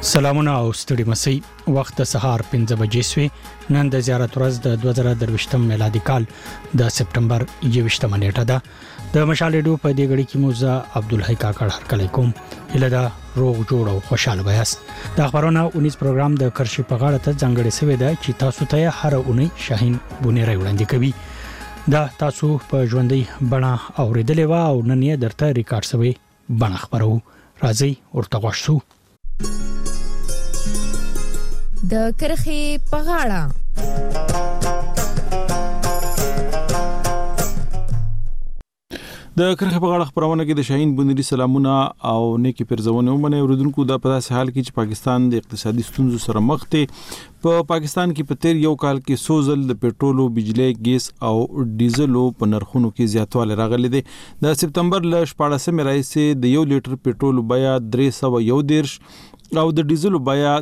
سلامونه او ستړي مسي وخت د سهار 5 بجې سوي نن د زیارت ورځ د 2023 میلادي کال د سپټمبر 21 نیټه ده د مشالېډو په دې غړي کې موزه عبدالحی کاکړ هرکلی کوم الهدا روغ جوړ او خوشاله بیاست د خبرونه 19 پروګرام د کرشي په غاړه ته ځنګړې سوي ده چې تاسو ته هر اونۍ شاهین بونیری وړاندې کوي دا تاسو په ژوندۍ بڼه اوریدلې و او نن یې درته ریکارډ شوی بڼه خبرو راځي ورته غوښتو د کرخي په غاړه د کرخه په غاړه خبرونه کې د شاهین بونیری سلامونه او نیکی پرزونه ومنه اوردونکو د په داسې حال کې چې پاکستان د اقتصادي ستونزو سره مخ دی په پاکستان کې په تیر یو کال کې سوزل د پېټرولو بجلی ګیس او ډیزلو په نرخونو کې زیاتوالی راغلی دی د سپتمبر ل 14 راځي د 1 لیټر پېټرول بیا 311 او د ډیزلو بیا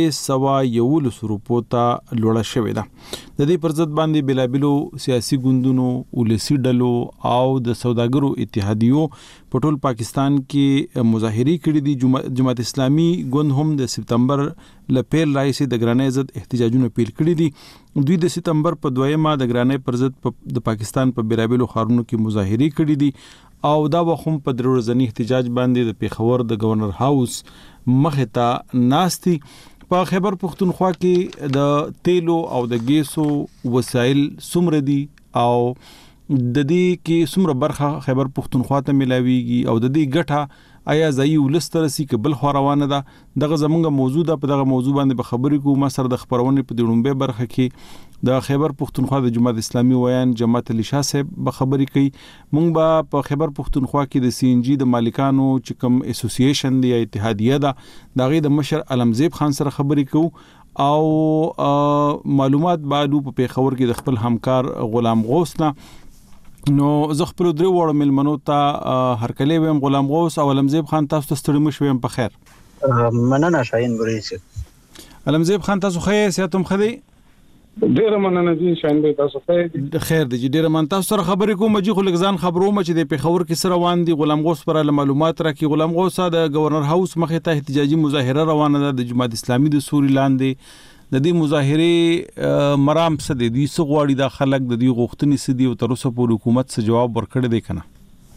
311 روپو ته لوړه شوې ده د دې پر ضد باندې بلابلو سیاسي ګوندونو ولسی ډلو او د سوداګرو اتحادیو په ټول پاکستان کې مظاهرې کړې دي جماعت اسلامي ګوند هم د سپتمبر ل پیل راځي د ګرانۍ ضد احتجاجونه پیل کړې دي دوی د سپتمبر په 2مه د ګرانۍ پر ضد د پاکستان په بلابلو ښارونو کې مظاهرې کړې دي او دا وخت په درورزنی احتجاج باندې د پیښور د گورنر هاوس مخه ته ناستي په خیبر پختونخوا کې د تیلو او د ګیسو وسایل سمر دي او د دې کې سمره برخه خیبر پختونخوا ته ملاويږي او د دې ګټه آیا ځای ولسترسي کبل خو روانه ده دغه زمونږ موضوع ده په دغه موضوع باندې به خبرې کوو ما سره د خبرونه په دړومبه برخه کې د خیبر پختونخوا د جماعت اسلامي ویان جماعت علی شاه صاحب به خبرې کوي مونږ به په خیبر پختونخوا کې د سی ان جی د مالکانو چې کوم اسوسییشن دی اتحادیه ده دغه د مشر علمزیب خان سره خبرې کوو او معلومات بعدو په پیښور کې د خپل همکار غلام غوث نه نو زه خپل درې وړ ملمنو ته هرکلی ویم غلام غوث او علمزیب خان تاسو ته ستړي مشوم په خیر مننه شاهین بریسه علمزیب خان تاسو خیر سیاتم خدي ډیره مننه دي شاهین به تاسو خیر دی ډیره من تاسو سره خبرې کوم چې خو لګزان خبروم چې د پیښور کې سره روان دي غلام غوث پر معلومات راکې غلام غوث د گورنر هاوس مخه ته احتجاجي مظاهره روانه ده د جماعت اسلامي د سوري لاندې د دې مظاهره مرام څه دي سغواړي د خلک د دې غوښتنې سدي او تر اوسه پورې حکومت څه جواب ورکړی دی کنه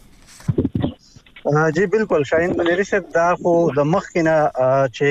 جی بالکل شاهین بنيري صاحب دا خو د مخکنه چې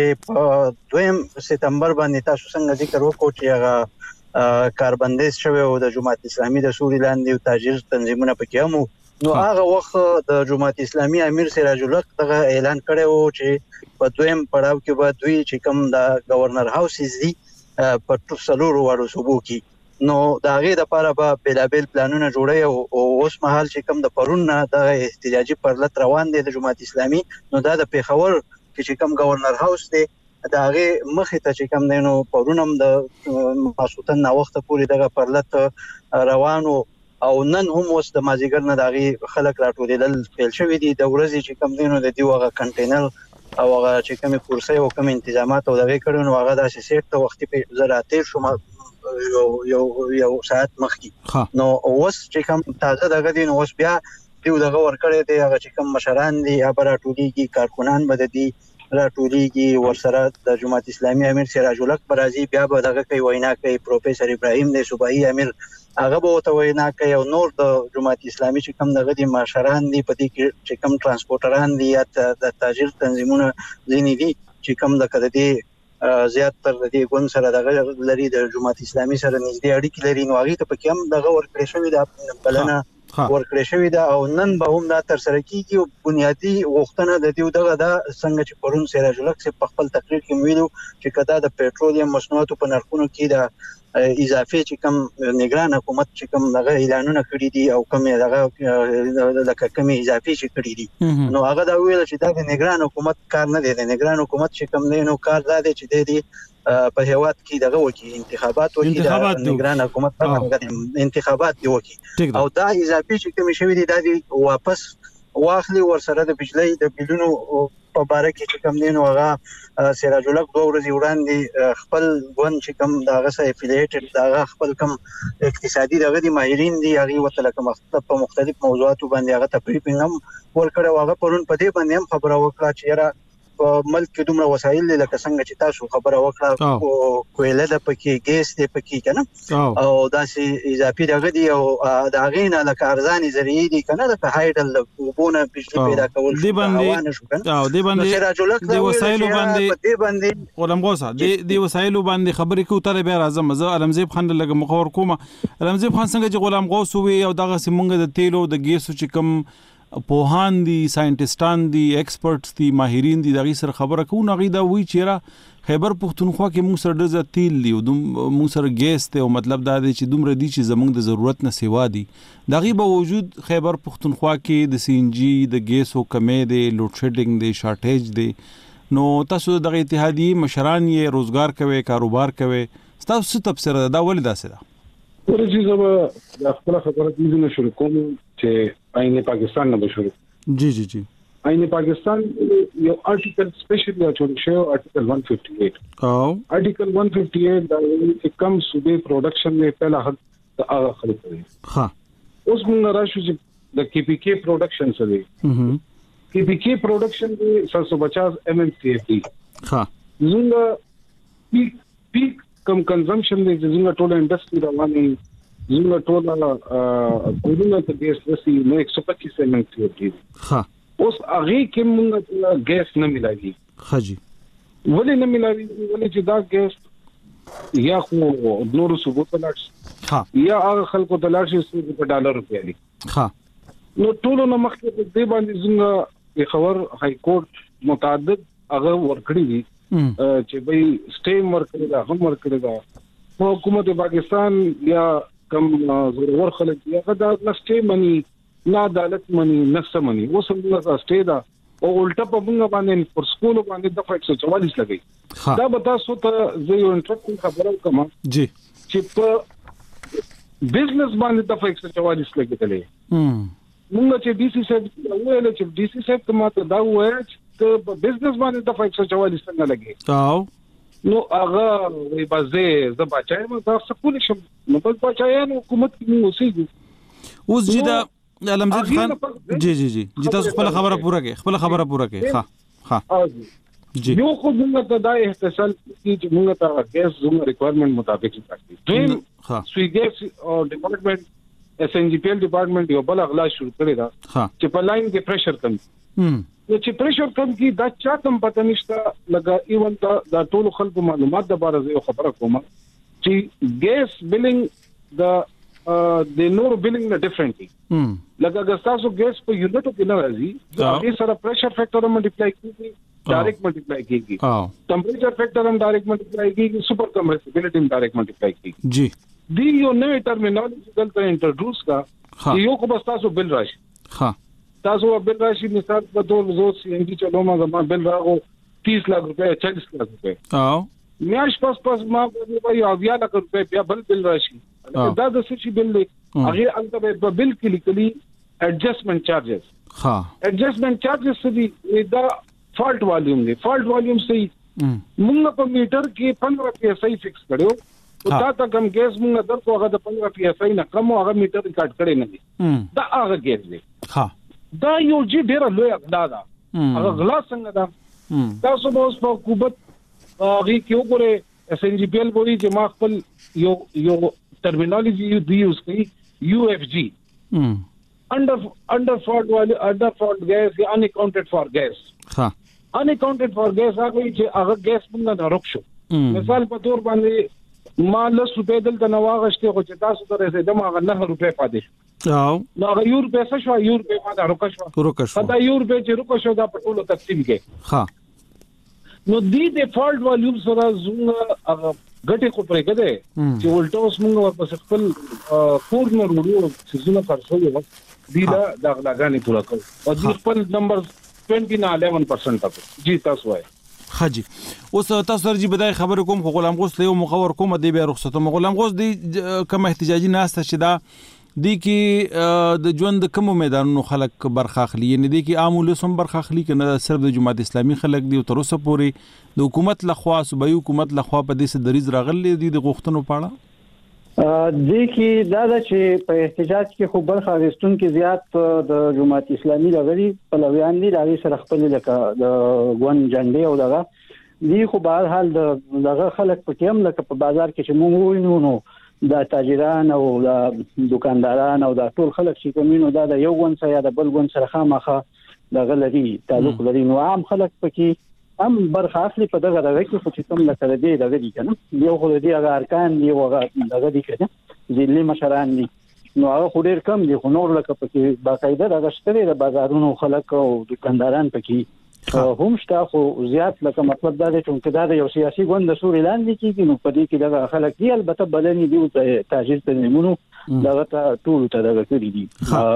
2 سپتمبر باندې تاسو څنګه ذکر وکړو چې هغه کاربندیز شوی او د جماعت اسلامي د سوري لاندې او تاجر تنظیمونه پکې هم نو هغه وخت د جماعت اسلامي امیر سراج الحق دغه اعلان کړی و چې په دویم پړاو کې به دوی چې کوم د گورنر هاوس دي په ټولو وړو صوبو کې نو دا غي د لپاره به بلابل پلانونه جوړي او اوس مهال چې کوم د پرون د احتجاجي پرلط روان دي د جماعت اسلامي نو دا د پیښور کې چې کوم گورنر هاوس دی دا غي مخه ته چې کوم دینو پرونم د ماسوتن نا وخت پورې دغه پرلط روانو او نن هم اوس د مازیګر نه دغه خلک راټولېدل پیل شوې دي د ورځې چې کوم دینو د دیوغه کنټینر او هغه چې کومه کورسي او کوم انتظامات او دغه کړو نو هغه د سیټ ته وخت په زراته شوم یو ساعت مخکې نو اوس چې کوم تازه دغه دین اوس بیا دیو دغه ورکړی دی هغه چې کوم مشران دي ابراټولیږي کارکونان بد دي راټولیږي ورسره د جماعت اسلامي امیر سراج الحق برازي بیا به دغه کوي وینا کوي پروفیسور ابراهیم دی صوبایي امیر هغه به ته وینا کوي او نور د جماعت اسلامي چې کوم دغه دي مشران دي په دې کې چې کوم ترانسپورټران دي یا د تاجر تنظیمونه ځینې دي چې کوم د کده دي زیات تر دې ګون سره دغه لري د جماعت اسلامي سره نږدې اړیکې لري نو هغه ته پکې هم دغه ورکړې شوې ده بلنه ورکړې شوې ده او نن به هم دا تر سره کیږي او بنیادی غوښتنه د دې دغه د څنګه چې پرون سراج الحق په خپل تقریر کې ویلو چې کدا د پېټرولیم مصنوعاتو په نرخونو کې د اضافه چې کوم نگران حکومت چې کوم دغه اعلانونه کړی دي او کوم دغه لکه کوم اضافه چې کړی دي نو هغه دا ویل چې دا د نگران حکومت کار نه دی د نگران حکومت چې کوم نه نو کار دا دی چې دی په هیواد کې دغه وکی انتخابات وکي د نگران حکومت انتخابات دی وکي او دا اضافه چې کوم شوی دی دا واپس واخلي ورسره د بجلی د بلونو په باره کې چې کوم دین هغه سراج الحق 2 ورځې وړاندې خپل ګوند چې کوم دغه سره افیلیټډ دغه خپل کوم اقتصادي دغه دي ماهرین دي هغه وته کوم په مختلف موضوعاتو باندې هغه تقریبا هم ورکړه هغه پرون په دې باندې هم خبره وکړه چې په ملک کې دومره وسایل لکه څنګه چې تاسو خبره وکړه کویله د پکې ګیس د پکې کنه او داسې اضافي دغه دی او د غینه لکه ارزاني ذریعہ دي کنه د هایډل وبونه بجلی پیدا کول دی باندې د وسایل باندې ولمغوسه د وسایل باندې خبرې کو تل به راځم زه علمزیب خان لګ مخور کوم علمزیب خان څنګه چې غلام غوث وي او دغه سیمونګ د تیلو د ګیسو چې کوم پوهان دي ساينټیسټان دي ایکسپرټس دي ماهرین دي دغه سره خبره کوو غي دا وی چیرې خیبر پختونخوا کې موږ سره د تیل دی او موږ سره ګیس ته او مطلب دا دی چې دومره دي چې زمونږ د ضرورت نه سیوا دي دغه به وجود خیبر پختونخوا کې د سی ان جی د ګیسو کمې دی لوډ شیډینګ دی شارټیج دی نو تاسو دغه اتحادیه مشران یې روزګار کوي کاروبار کوي تاسو تفسیر دا ولې داسې ده ورته زما د خپل خبره دې نه شروع کوم چې آئین پاکستان نه شروع جی آئین پاکستان یو آرټیکل سپیشلی جوړ شو آرټیکل 158 او آرټیکل 158 دا کم صوبې پروډکشن میں پہلا حق هغه خلک دي ها اوس موږ راشو چې د کی پی کے پروډکشن سره کی پی کے پروډکشن دی 750 ایم ایم سی ایف دی ها زنګ پیک کم کنزمپشن دی زنګ ټول انډستری روانه زنګ ټول کوډونه ته ګیس رسي نو 125 ایم ایم سی ایف دی ها اوس هغه کې موږ ګیس نه ملایي ها جی ولې نه ملایي ولې چې دا ګیس یا خو نور صوبو ته لاړ ها یا هغه خلکو ته لاړ شي په ډالر روپیا دي ها نو ټول نو مخکې په دې باندې څنګه خبر های کورټ متعدد هغه ورکړي دي چې به سټیم ورکړي دا هم ورکړي دا حکومت پاکستان یا کم ضرور خلک یا دا سټیم مني نه عدالت مني نه مني و څنګه سټې دا او الټا په موږ باندې پر سکول باندې د 144 لګي دا به تاسو ته زه یو انټرېسټینګ خبره کوم جی چې په بزنس باندې د 144 لګیدلې موږ چې ډي سي صاحب ویل چې ډي سي صاحب ته ماته دا وایي چې په بزنس باندې د 144 څنګه لګي او نو هغه وی بازه ز بچایم دا سکول شم نو په بچایم حکومت کې موږ اوسېږو اوس چې دا علمزید خان جی تاسو خپل خبره پوره کړئ ها جی یو خو موږ ته دا احتسال چې موږ ته ګیس زموږ ریکوایرمنٹ مطابق راځي دویم سوی ګیس او ډپارټمنٹ اس ان جی پی ایل ډپارټمنٹ یو بل اغلا شروع کړی دا چې په لاین کې پریشر کم نو چې پریشر کم کی دا چا کم پته نشته لګا ایون دا ټول خلکو معلومات د بار زه خبره کوم چې ګیس بلینګ د نور بلینګ نه ډیفرنټلی لکه اگر تاسو ګیس په یونټو کې نه راځي دا سره پریشر فیکٹر ملټیپلای کیږي ډایرکټ ملټیپلای کیږي ټمپریچر فیکٹر هم ډایرکټ ملټیپلای کیږي سپر کمپریسیبিলিټی هم ډایرکټ ملټیپلای کیږي جی دی یو نوې ټرمینالوجي دلته انټروډوس کا یو کو بس تاسو بل راشي ها تاسو بل راشي مثال په تور زو سی ان جی چلو ما زما بل راغو 30 लाख रुपए 40 लाख रुपए او میاش پس ما په یو 20 लाख रुपए بیا بل راشي دا د څه بل دی هغه البته په بل کې لیکلي ایڈجسٹمنٹ چارجز ها ایڈجسٹمنٹ چارجز سدي دا فالٹ والیوم دی فالٹ والیوم سي موږ په میټر کې 15 پیسې فکس کړو او دا تا کم ګیس موږ درته هغه د 15 پیسې نه کم هغه میټر ریکارډ کړی نه دی دا هغه ګیس دی ها دا یو جی ډیر لوی اقدا دا هغه غلا څنګه دا تاسو به اوس په حکومت هغه کې وګوره اس ان جی پی ایل بولی چې ما خپل یو ټرمینالوجي یوز کړي یو اف جی under fault gas یا unaccounted for gas ها unaccounted for gas هغه چې هغه ګیس موږ نه روښو مثال په تور باندې ما 10 روپے دلته نو واغشته خو چې تاسو ته رسیدم هغه 9 روپے پاتې او نو هغه یو روپے څه شو یو روپے ما دا روکشو دا یو روپے چې روکشو دا په ټولو تقسیم کې ها نو د ډیفالت والیوم سره زموږ هغه ګټه کو پرې کده چې ولټوس موږ په خپل کورنر وړو چې زونه فرصو دی دا غلاګانی پورا کړ او د خپل نمبر 20 نه 11% تک جی تاسو وای حاجی اوس تاسو درجی بدای خبر کوم خو غلام غوث له مخور کوم دی به رخصت غلام غوث دی کوم احتجاجي ناسته چې دا دی کې د ژوند کوم میدانونو خلک برخاخلی نه دی کې عامل سم برخاخلی کنه صرف د جماعت اسلامي خلک دی تر اوسه پورې د حکومت لخوا صوبایي حکومت لخوا په دې سره دریز راغلي دي د غوښتنو پاړه د کې دا چې په احتجاج کې خو برخه اخیستون کې زیات د جماعت اسلامي لغړي پلویان دي د سره خپل لکه د ګون جنډي او دغه دی خو به حال دغه خلک په کوم لکه په بازار کې چې موږ وینو نو د تاجران او د دکانداران او د ټول خلک چې کومینو دا د یو ګون سره یا د بل ګون سره خامخه دغه لري تعلق لري نو عام خلک پکې هم برخه اصلي په دغه کې خو چې کوم لکه د دغه دي کنه یو خو د هغه ارکان دی او دغه دي کنه ځلې مشران دي نو هغه خو ډیر کم دي خو نور لکه پکې باقاعده دغه شته د بازارونو خلک او دکانداران پکې هم شته خو زیات لکه مطلب دا دی چې دا د یو سیاسي ګوند د سوري لاندې کېږي نو په دې کې دغه خلک دی البته بلنې دی تاجر ته نیمونو دغه ټول ته دغه کړی دي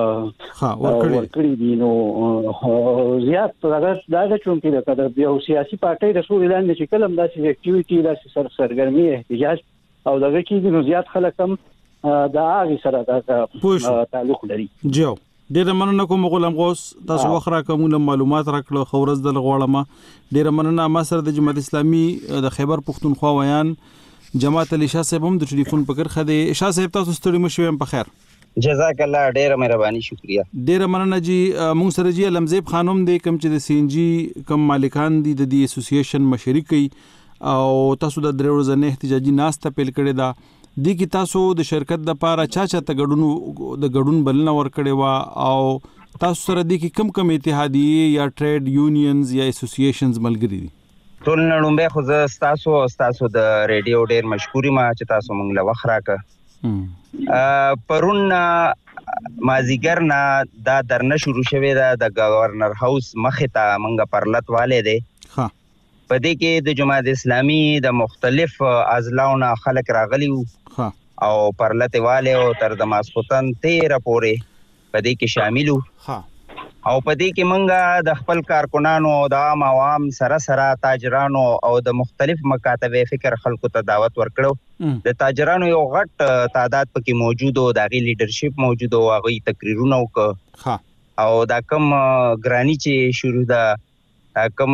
ورکړي دي نو زیات دغه چې د یو سیاسي پارټي د سوري لاندې چې کلم داسې اکټیویټي داسې سرګرمي احتجاج او دغه کې نو زیات خلک هم د هغه سره د تعلق لري جو ډیر مننه کوم غلام غوس تاسو وخره کوم معلومات راکړو خورز د غوړما ډیر مننه ما سره د جماعت اسلامي د خیبر پختونخوا ویان جماعت علي شاه صاحب هم د ټلیفون په کرخه دی شاه صاحب تاسو ستړي مشوم په خیر جزاک الله ډیر مهرباني شکریا ډیر مننه جی مونږ سره جی لمزيب خانم دی کوم چې د سي ان جي کم مالکان دي د دې اسوسییشن مشري کوي او تاسو د درې ورځې احتجاجي ناسته پیل کړی دا د کی تاسو د شرکت د پاره چا ته غډون بلنه ور کړی وا او تاسو سره د کی کم اتحادیه یا ټریډ یونینز یا اسوسییشنز ملګری دي ټول نړومبه خو تاسو د ریډیو ډیر مشکوري ما چې تاسو مونږ له وخت راکه پرون مازیګر نه دا درنه شروع شوه د گورنر هاوس مخه ته مونږه پرلط والے دی ها په دې کې د جماعت اسلامي د مختلف اضلاعونو خلک راغلي ها او پرلط والے او تر د ماسپوتن 13 پورې په دې کې شاملو ها او په دې کې مونږه د خپل کارکونانو او د عوام سره تاجرانو او د مختلف مکاتب فکر خلکو ته دعوت ورکړو د تاجرانو یو غټ تعداد پکې موجود او د غي لیډرشپ موجود او غي تقریرونه وکړه او دا کم ګرانی چې شروع دا کم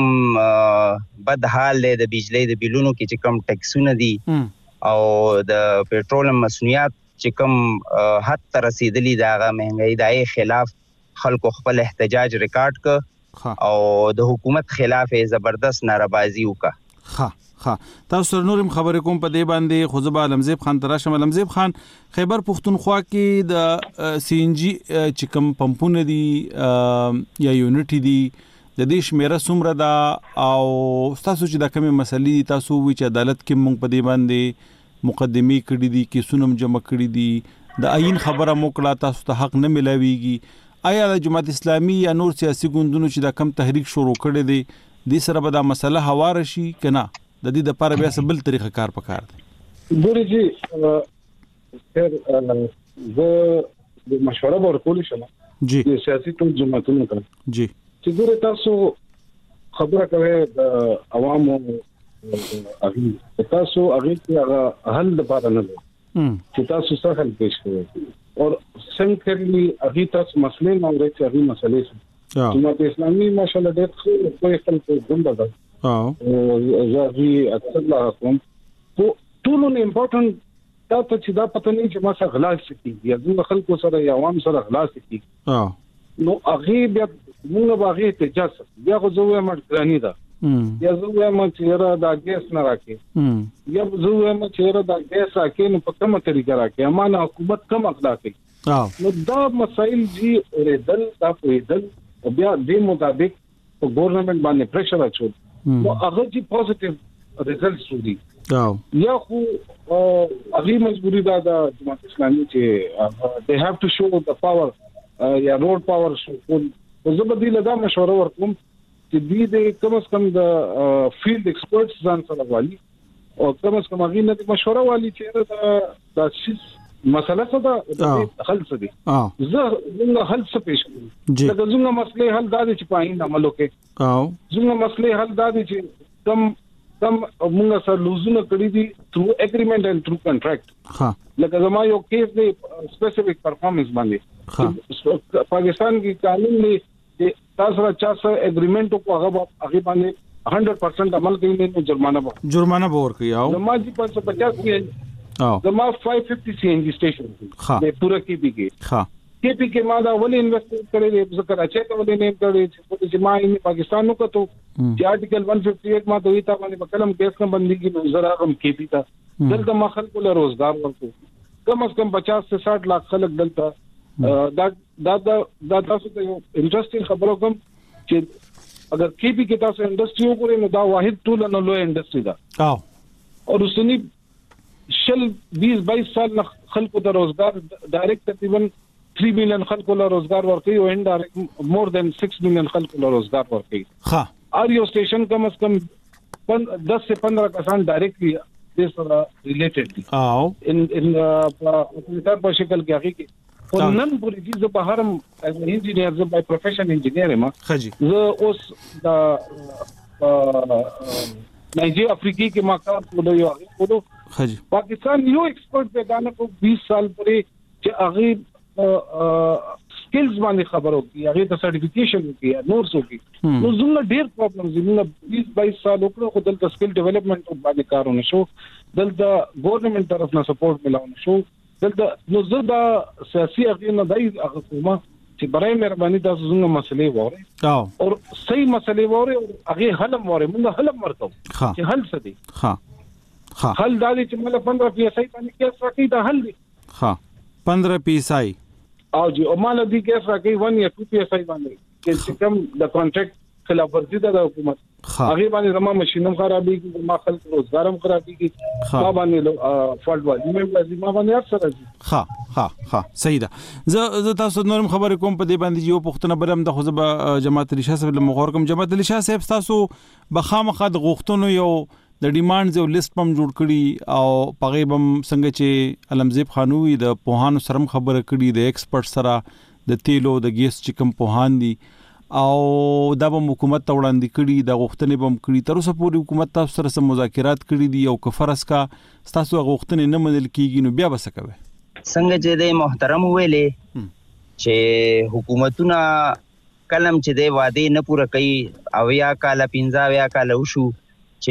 بد حال د بجلی د بیلونو کې چې کم ټیکسونه دي او د پېټرول مسنیات چې کم حد ته رسیدلی دا غا مهنګي دای خلاف خلکو خپل احتجاج ریکارډ ک او د حکومت خلاف زبردست ناربازي وکړه ها تاسو نورم خبرې کوم په دې باندې خوزبا لمزيب خان تراشم لمزيب خان خیبر پختونخوا کې د سی ان جی چې کوم پمپونه دي یا یونټ دي د دې شمیره سومره دا او تاسو چې د کومه مسلې تاسو وی چې عدالت کې مونږ په دې باندې مقدمه کړې دي کې سونم جمع کړې دي د عین خبره موکړه تاسو ته حق نه ملاويږي آیا د جماعت اسلامي یا نور سیاسي ګوندونو چې دا کم تحریک شروع کړي دي د سره به دا مسله هوار شي کنه د دې د لپاره بیا بل طریقه کار پکار دي ګوري جی زه مشوره ورکول شم جی د سیاسي ټول جماعتونو ته جی چې ګوري تاسو خبره کوي د عوامو اغي تاسو اغي کې حل لپاره نه چې تاسو څه حل پیش کوئ اور څنګه اغي تاسو مسلې نه ورته اغي مسلې څه جماعت اسلامي ماشاءالله ډېر کوئی خپل ګوند ده او زاغي اکثر لا کوم ټول نه امپورټنت دا چې دا پته نه چې ما سره غلا کیږي یا د خلکو سره یا عوام سره غلا کیږي نو اغي بیا موږ باغې ته اجازه بیا خو زه وایم ګرانی ده یا زه وایم چې را دا ګیس نه راکې یا زه وایم چې را دا ګیس راکې نو په کومه طریقه راکې امانه حکومت کم اخلاق کوي نو دا مسائل جی اوریدل دا پویدل بیا د مطابق په ګورنمنت باندې پریشر اچول نو هغه جی پوزټیو ریزلټس ودی یا خو هغه مجبوری دا د جماعت اسلامي چې they have to show the power یا روډ پاور شو زه به دې له دا مشوره ورکوم چې دې د کم از کم د فیلډ ایکسپرټس ځان سره والی او کم از کم هغه نه مشوره والی چې دا مسله څه ده حل څه دي زه حل څه پیش کوم دا زموږ مسله حل دا چې پاین عملو کې او زموږ مسله حل دا چې کم موږ سره لوزونه کړی دي through agreement and through contract ها لکه زما یو کیس دی سپیسیفک پرفارمنس باندې پاکستان کې قانون دی چې تاسو را چا سره اګریمنت کو هغه باندې 100% عمل کوي نو جرمانه به ورکړي او زما جی 550 کې زما 550 CNG سټیشن دی پورا کې پی کې ما دا ولې انویسټ کړی دی ذکر اچھا ته ولې نه کړی چې ما یې پاکستان نو کته چې آرټیکل 158 ما دوی ته باندې کلم کیس نه بندي کی زرا هم کې پی تا دلته ما خلکو له روزګار ورکو کم از کم 50 سے 60 लाख خلک دلته دا تاسو ته یو انټرېسټینګ خبرو کوم چې اگر کې پی کې تاسو انډستری وګورئ نو دا واحد ټول نو لوی انډستری دا اور اوسنی 20-22 سال خلکو ته روزګار ډایرکټ تقریبا 3 مليون خلکو له روزګار ورکړي او انډایرکټ مور دین 6 مليون خلکو له روزګار ورکړي اور یو سټیشن کم از کم 10 سے 15 کسان ډایرکټلی دې سره ریلیټډ دي ان په شکل کې هغه کې نن پوری دي زه په هرم انجینیر زه بای پروفیشن انجینیر ما زه اوس د نایجیریا افریقي کې ما کار کولو یو کولو پاکستان یو ایکسپرت پیدا نه کو 20 سال پورې چې هغه سکلز باندې خبرو کی هغه ته سرټیفیکیشن کی نورس کی نو زموږ ډیر پرابلمز دي موږ 20-22 سال وکړو خو دلته سکل ډیولپمنٹ باندې کارونه شو دلته ګورنمنت طرف نه سپورټ ملاونه شو دلته نو زه دا سیاسي هغه نه دی هغه کومه چې برای مهرباني تاسو څنګه مسلې وره او صحیح مسلې وره هغه حل وره موږ حل ورکو چې حل څه دی حل دا دی چې موږ 15 PSI باندې کیس راکې دا حل دی 15 PSI او جی او مال دي کیس راکې 1 یا 2 PSI باندې چې کوم د کانټریکټ خلاف ورزي د حکومت هغه باندې زموږ ماشينم خرابې کی ما خلک روزګارم خرابې کی ما باندې فالټ والی مې لازم ما باندې اثر راځي صحیح ده زه تاسو نورم خبرې کوم په دې باندې یو پښتنه برم د خوځب جماعت الشاه صاحب له مخور کوم جماعت الشاه صاحب تاسو بخامخه د غوښتنو یو د ډیماند یو لیست پم جوړ کړي او پغه بم څنګه چې علمزیب خانوی د پوهانو سره خبره کړي د ایکسپرټ سره د تیلو د ګیس چې کوم پوهان دي او دا به حکومت ته وړاندې کړي د غوښتنې بم کړي تر اوسه پورې حکومت تاسو سره سم مذاکرات کړي دي او کفرس کا تاسو غوښتنې نه منل کیږي نو بیا به څه کوي څنګه چې د محترم ویلې چې حکومتونه کلم چې د وعده نه پوره کوي او یا کال 15 کال وشو چې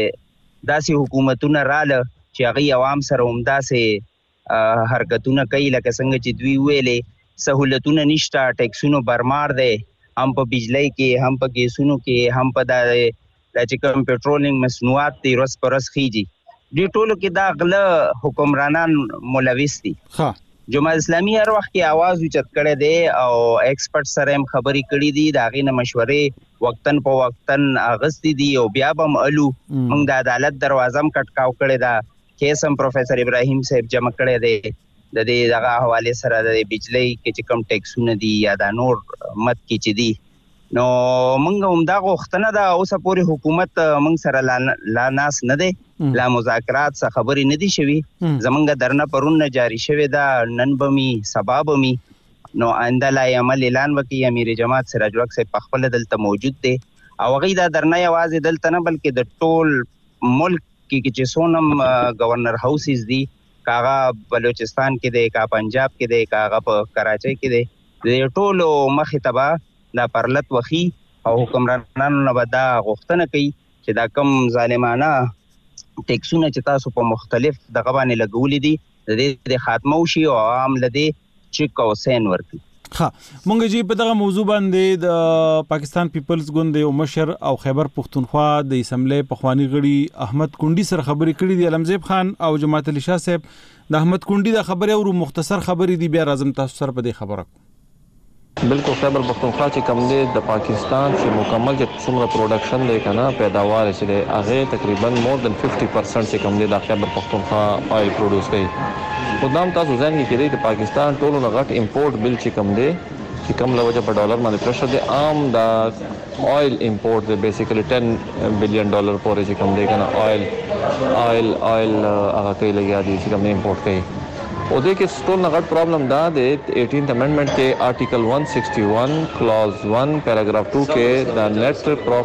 داسې حکومتونه رااله چې هغه عوام سره همداسې حرکتونه کوي لکه څنګه چې دوی ویلې سہولتونه نشته ټیکسونو برمار دی هم په بجلی کې هم په ګیسونو کې هم په د چې کوم پټرولینګ مصنوعات دي روز پر روز خيږي دې ټولو کې دا غله حکمرانان ملوث دي جماعت اسلامي هر وخت کې आवाज اوچت کړي دي او ایکسپرټ سره هم خبرې کړي دي دا غي نه مشورې وقتن په وقتن اغستی دي او بیا به مالو موږ د عدالت دروازه هم کټکاو کړي دا کیسم پروفیسور ابراهیم صاحب جمع کړي دي د دې دغه حواله سره د بجلی کې چې کم ټیکسونه دي یا د نور مت کې چې دي نو موږ هم دا غوښتنه دا اوسه پوری حکومت موږ سره لا ناس نه دي لا مذاکرات څخه خبرې نه دي شوي زمونږ درنه پرون جاری شوی دا نن بمی سبب می نو آینده لا عمل اعلان وکي امیر جماعت سراج الحق صاحب په خپل دلته موجود دي او غي دا درنه आवाज دلته نه بلکې د ټول ملک کې چې سونم گورنر هاوسز دي کاغه بلوچستان کې دی کا پنجاب کې دی کاغه په کراچۍ کې دی د ټولو مخې تبا دا پرلت وخی او حکمرانانو نه ودا غوښتنه کوي چې دا کم ظالمانه ټیکسونه چې تاسو په مختلف دغه باندې لګولې دي د خاتمه وشي او عام لدی چیک او سین ورکړي مونږ جی په دغه موضوع باندې د پاکستان پیپلز ګوند یو مشر او خیبر پښتونخوا د اسمبلی پخوانی غړي احمد کونډي سره خبرې کړې دي علمزیب خان او جماعت الشاه صاحب د احمد کونډي د خبره او مختصر خبرې دي بیا راځم تاسو سره په دې خبره بالکل خیبر پختونخوا چې کوم دی د پاکستان چې مکمل چې څومره پروډکشن دی کنه پیداوار چې دی هغه تقریبا مور دن 50% چې کوم دی د خیبر پختونخوا آیل پروډوس کوي خدام تاسو ځان کې کېږي د پاکستان ټولو نه غټ امپورټ بل چې کوم دی چې کوم لوجه په ډالر باندې پرشر دی عام د آیل امپورټ دی بیسیکلی $10 بلین پورې چې کوم دی کنه آیل هغه کوي لګیا دي چې کوم امپورټ کوي او دې کې ټول نه غټ پرابلم دا دی 18th امندمنت کې آرټیکل 161 کلاوز 1 پیراګراف 2 کې د هغه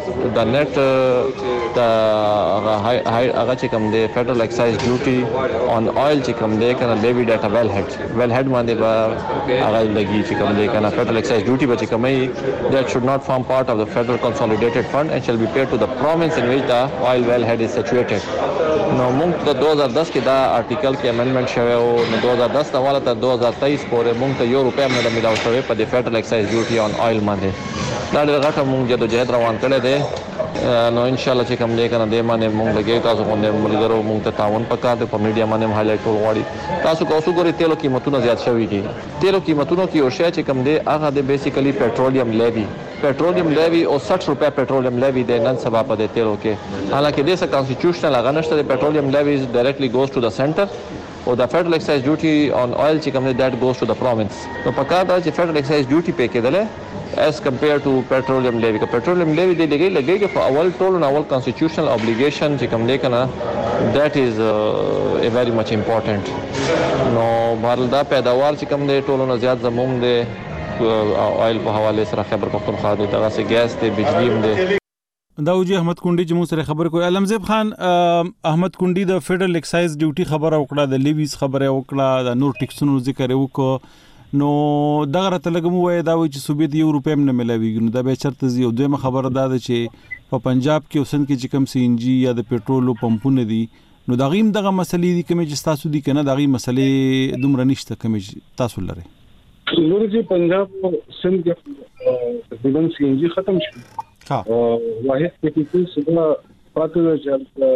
چې کوم دی فیډرل ایکسایز ډیوټي آن آئل چې کوم دی کنه لیوی ډاټا ویل هډ باندې به هغه لګي چې کوم دی کنه فیډرل ایکسایز ډیوټي به چې کومي that should not form part of the federal consolidated fund and shall be paid to the province in which the oil well head is situated. نو موږ د 2010 کې دا آرټیکل کې امندمنت شوی او 2010 د حواله تر 2023 پورې موږ ته €1 نه ملاو شوی په د فیډرل ایکسایز ډیوټي آن آئل باندې. دا ډېر غټه موږ جدوجہد روان کړی دی. نو ان شاء الله چې کوم دی کنه د باندې موږ لګي تاسو باندې ملګرو موږ ته تعاون پکار دی په میډیا باندې هایلایټ کول غواړي. تاسو کوڅو ګوري تیلو قیمتونه زیات شوي دي. تیلو قیمتونو کې او شی چې کوم دی هغه د بیسیکلی پیټرولیم لیوی او ₹60 پیټرولیم لیوی د نن سبا په تیلو کې. حالانکه د څه کانسټیټیوشنل هغه نشته د پیټرولیم لیوی ډایرکټلی ګوز ټو د سنټر او د فیډرل ایکسایز ډیوټي آن آئل چې کوم دی دیٹ ګوز ټو د پروینس. نو پکار دا چې فیډرل ایکسایز ډیوټي پې کېدله as compared to petroleum levy. Petroleum levy دی لګي for اول ټول constitutional obligation چې کوم دی کنه that is very much important. نو بهر دا پیداوار چې کوم دی ټول نه زیات زموږ دی آئل په حواله سره خبر پختونخوا دی دغه سي ګیس دی بجلی هم دی. داوجی احمد کونډي چې موږ سره خبر کوي علمزیب خان احمد کونډي د فیډرل ایکسایز ډیوټي خبره وکړه د لیویز خبره وکړه د نور ټیکسونو ذکر وکړو نو دغه راته لګم وای دا و چې صوبې د €1 نه ملاويږي نو دا به چرته زی او دویمه خبره ده چې په پنجاب کې اوسن کې چې کم سی ان جی یا د پېټرولو پمپونه دي نو دغه مسلې دي کومې چې تاسو دي کنه دغه مسلې دومره نشته کومې تاسو لري نور چې پنجاب سند کې تقریبا سی ان جی ختم شو ها واحد کې څه پاتې چې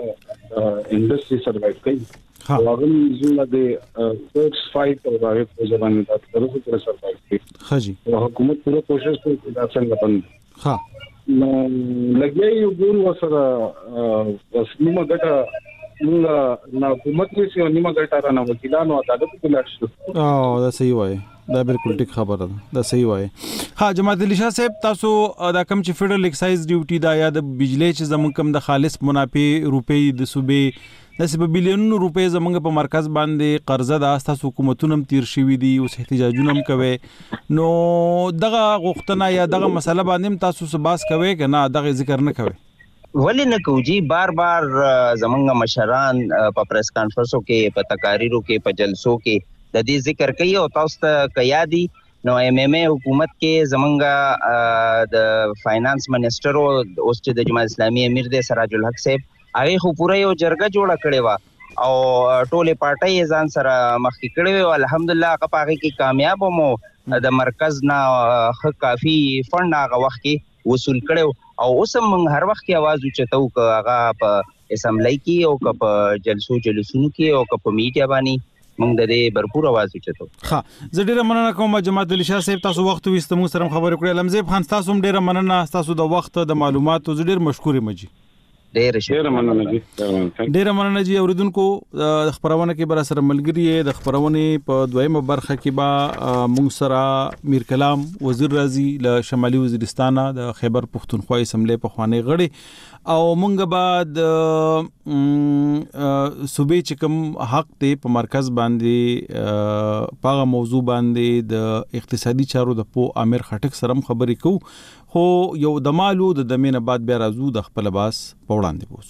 انډستری سروایو کوي واغم زونه د فورس فایټ او هغه په ځواني د تاسو سره سروایو کوي خاجي حکومت پوره کوشش کوي دا څنګه بند ها نو لګي یو ګور وسره وسنیمه ګټه موږ نه حکومت کې سي نیمه ګټه را نه وکیلانو عدالت کې لاړ شو دا صحیح وای دا بالکل ټیک خبره ده دا صحیح وای ها جماعت علي شاه صاحب تاسو دا کم چې فیډرل ایکسایز ډیوټي دا یا د بجلی چې زموږ کم د خالص منافع روپی د صوبې د سبب بلیونونو روپی زموږ په مرکز باندې قرضه د تاسو حکومتونو تیر شوی دي او احتجاجونه هم کوي نو دغه غوښتنه یا دغه مسله باندې تاسو سباس کوي کنه دغه ذکر نه کوي ولی نه کوجی بار زمونږ مشران په پریس کانفرنسو کې په تقاریرو کې په جلسو کې د دې ذکر کوي او تاسو ته کیا دي نو ایم ایم ای حکومت کې زمونږ د فاینانس منسٹر او اوس چې د جماعت اسلامي امیر د سراج الحق صاحب هغه خو پوره یو جرګه جوړه کړې و او ټوله پارټي ځان سره مخکې کړې و الحمدلله هغه پاره کې کامیاب مو د مرکز نه کافي فند هغه وخت کې وصول کړو او اوس موږ هر وخت کې आवाज اوچتو هغه په اسمبلی کې او په جلسونو کې او په میډیا باندې موږ د دې भरपूर आवाज اوچتو ها زه ډیره مننه کوم جماعت علي شاه صاحب تاسو وخت وستمو سره خبرې کړې علمزیب خان تاسو ډیره مننه تاسو د وخت د معلوماتو زه ډیر مشکور یم جی ډیره مننه جی اوریدونکو د خبرونه کې بر سره ملګری د خبرونه په دویمه برخه کې با مونږ سره میر کلام وزیر رازي له شمالي وزیرستان د خیبر پختونخوا اسمبلی په خوانې غړي او مونږ بعد صوبې چې کوم حق ته په مرکز باندې پاغه موضوع باندې د اقتصادي چارو د پو امیر خټک سره خبرې کو خو یو د مالو د دمینه بعد بیا راځو د خپل باس په وړاندې بوسو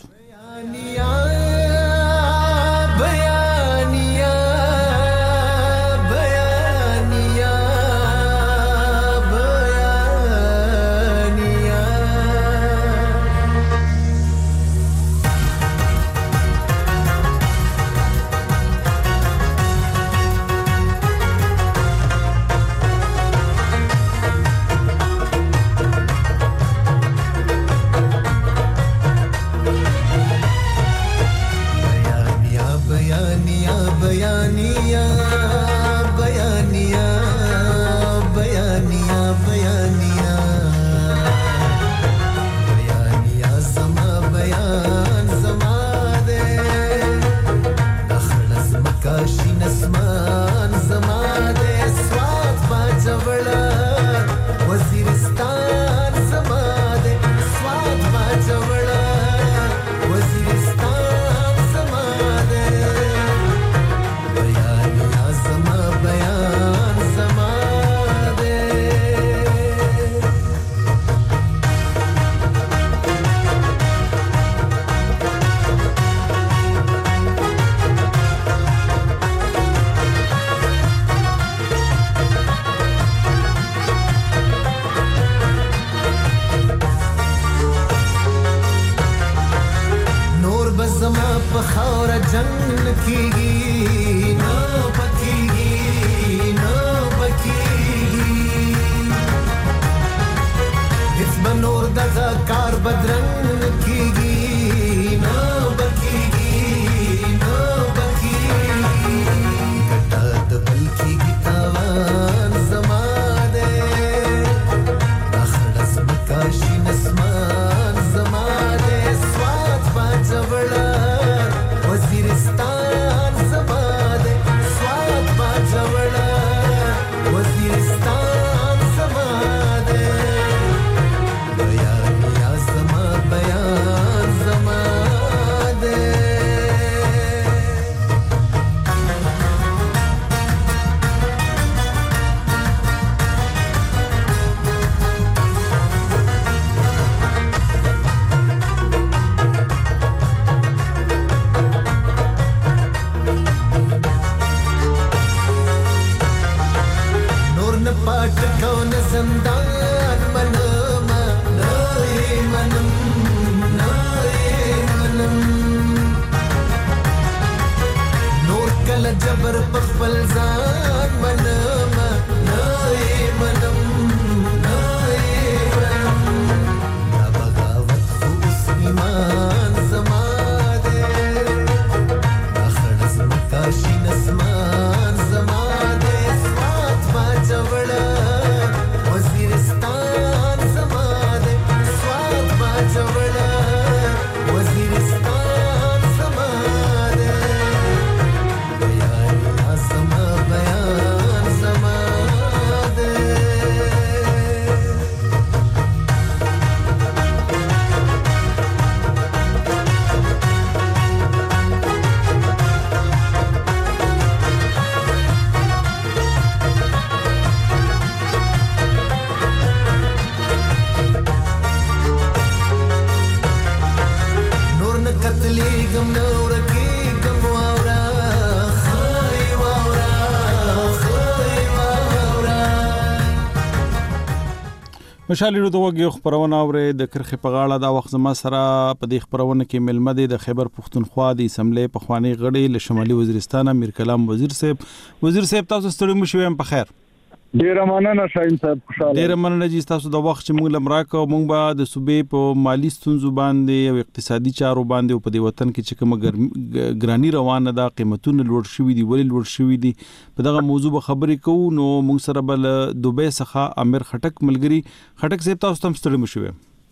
مشالې د وګي خبرونه اورې د کرخې په غاړه دا وخت زما سره په دې خبرونه کې ملمه د خیبر پختونخوا د اسمبلی په خوانی غړي له شمالي وزیرستان امیر کلام وزیر صاحب تاسو ستړي مو شوم په خیر ډیر مننه شاین صاحب خوشاله ډیر مننه چې تاسو د وخت چې موږ لمراکو موږ به د صوبې په مالی ستونزو باندې او اقتصادي چارو باندې په دې وطن کې چې کوم ګرانی روانه ده قیمتونه لوړ شوي دي ولې لوړ شوي دي په دغه موضوع به خبرې کوو نو موږ سره بل دوبۍ څخه امیر خټک ملګری خټک صاحب تاسو تم ستړي مشوي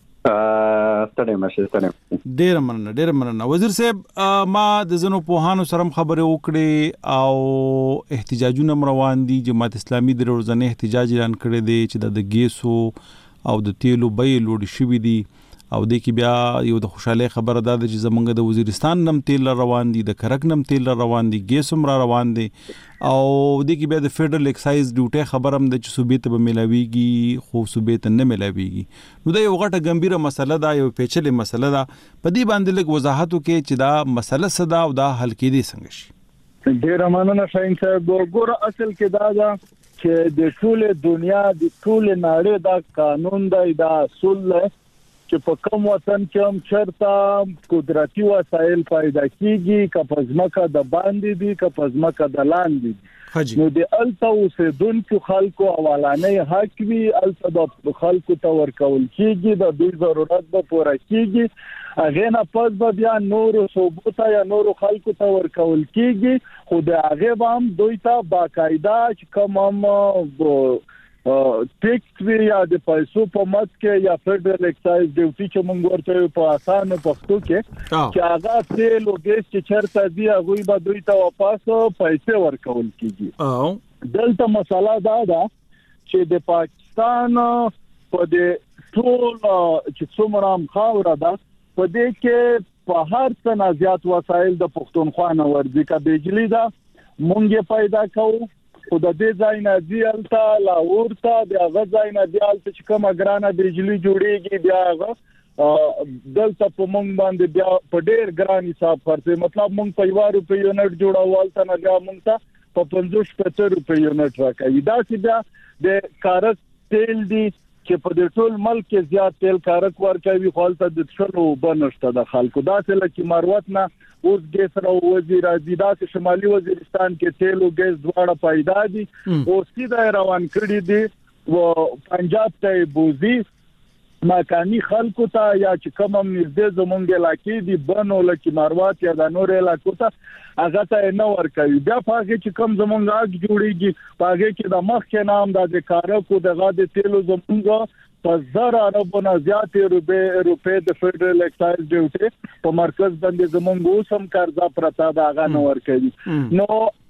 ډیر مننه وزیر صاحب ما د زنو پوهانو سره خبرې وکړې او احتجاجونه روان دي جماعت اسلامي د ورځنی احتجاج اعلان کړی دی چې د ګیسو او د تیلو بیې لوړ شوي دي او د کې بیا یو د خوشاله خبره ده چې زمونږ د وزیرستان نم تیل روان دي د کرک نم تیل روان دي ګیسوم روان دي او د کې بیا د فدرل ایکسایز ډیوټي خبرم د چې صوبې ته ملاويږي خو صوبې ته نه ملاويږي نو دا یو غټه ګمبیره مسله ده یو پیچلې مسله ده په دې باندې لږ وضاحت وکړي چې دا مسله صدا او دا حل کېدی څنګه شي ډیر مننه شاین صاحب ګوره اصل کې دا ده چې د ټول دنیا د ټول نړۍ دا قانون دی دا اصول چې په کوم وطن کې هم چرته قدرتي وسایل پیدا کیږي کپزمکه د باندې دي کپزمکه د لاندې دي نو د الته اوسېدونکو خلکو اولانې حق وی الته د خلکو ته ورکول کیږي د دوی ضرورت به پوره کیږي هغه نه پس به بیا نور صوبو ته یا نور خلکو ته ورکول کیږي خو د هغه هم دوی ته باقاعده چې کوم هم ټیکس وی یا د پیسو په مت کې یا فدرل ایکسایز ډیوټي چې موږ ورته په اسانه پښتو کې چې هغه تیل او ګیس چې چرته دی هغه به دوی ته واپس پیسې ورکول کیږي دلته مسله دا ده چې د پاکستان په دې ټول چې څومره خاوره ده په دې کې په هر څه نه زیات وسایل د پښتونخوا نه ورځي کا بجلی ده مونږه پیدا کوو خو د دې ځای نه دیالته لاور ته د هغه ځای نه دیالته چې کومه ګرانه بجلی جوړیږي بیا هغه دلته په مونږ باندې بیا په ډېر ګران حساب خرڅي مطلب مونږ په 1 روپۍ یونټ جوړول ته نه بیا مونږ ته په 50 روپۍ یونټ راکوي دا چې بیا د کارک تیل دی چې په دې ټول ملک کې زیات تیل کارک ورکوي خالصه د څلو بنشته د خلکو دا چې لکه مروت نه اوس ګیس را وزیر ازیدات شمالي وزیرستان کې تیل او ګیس دواړه پیدا دي او سیده روان کړی دي او پنجاب ته بوزي مکانی خلکو ته یا چې کوم نږدې زمونږ علاقې دي بنو لکه مروت یا د نور علاقو ته هغه ته نه ورکوي بیا پاګه چې کوم زمونږ اګ جوړیږي پاګه کې د مخ کې نام د کارکو د غاده تیلو زمونږ په 1000 اربونه زیات روپے د فدرل ایکسایز ډیوټي په مرکز باندې زمونږ اوسم قرضه پرتا دا غا نه ورکوي نو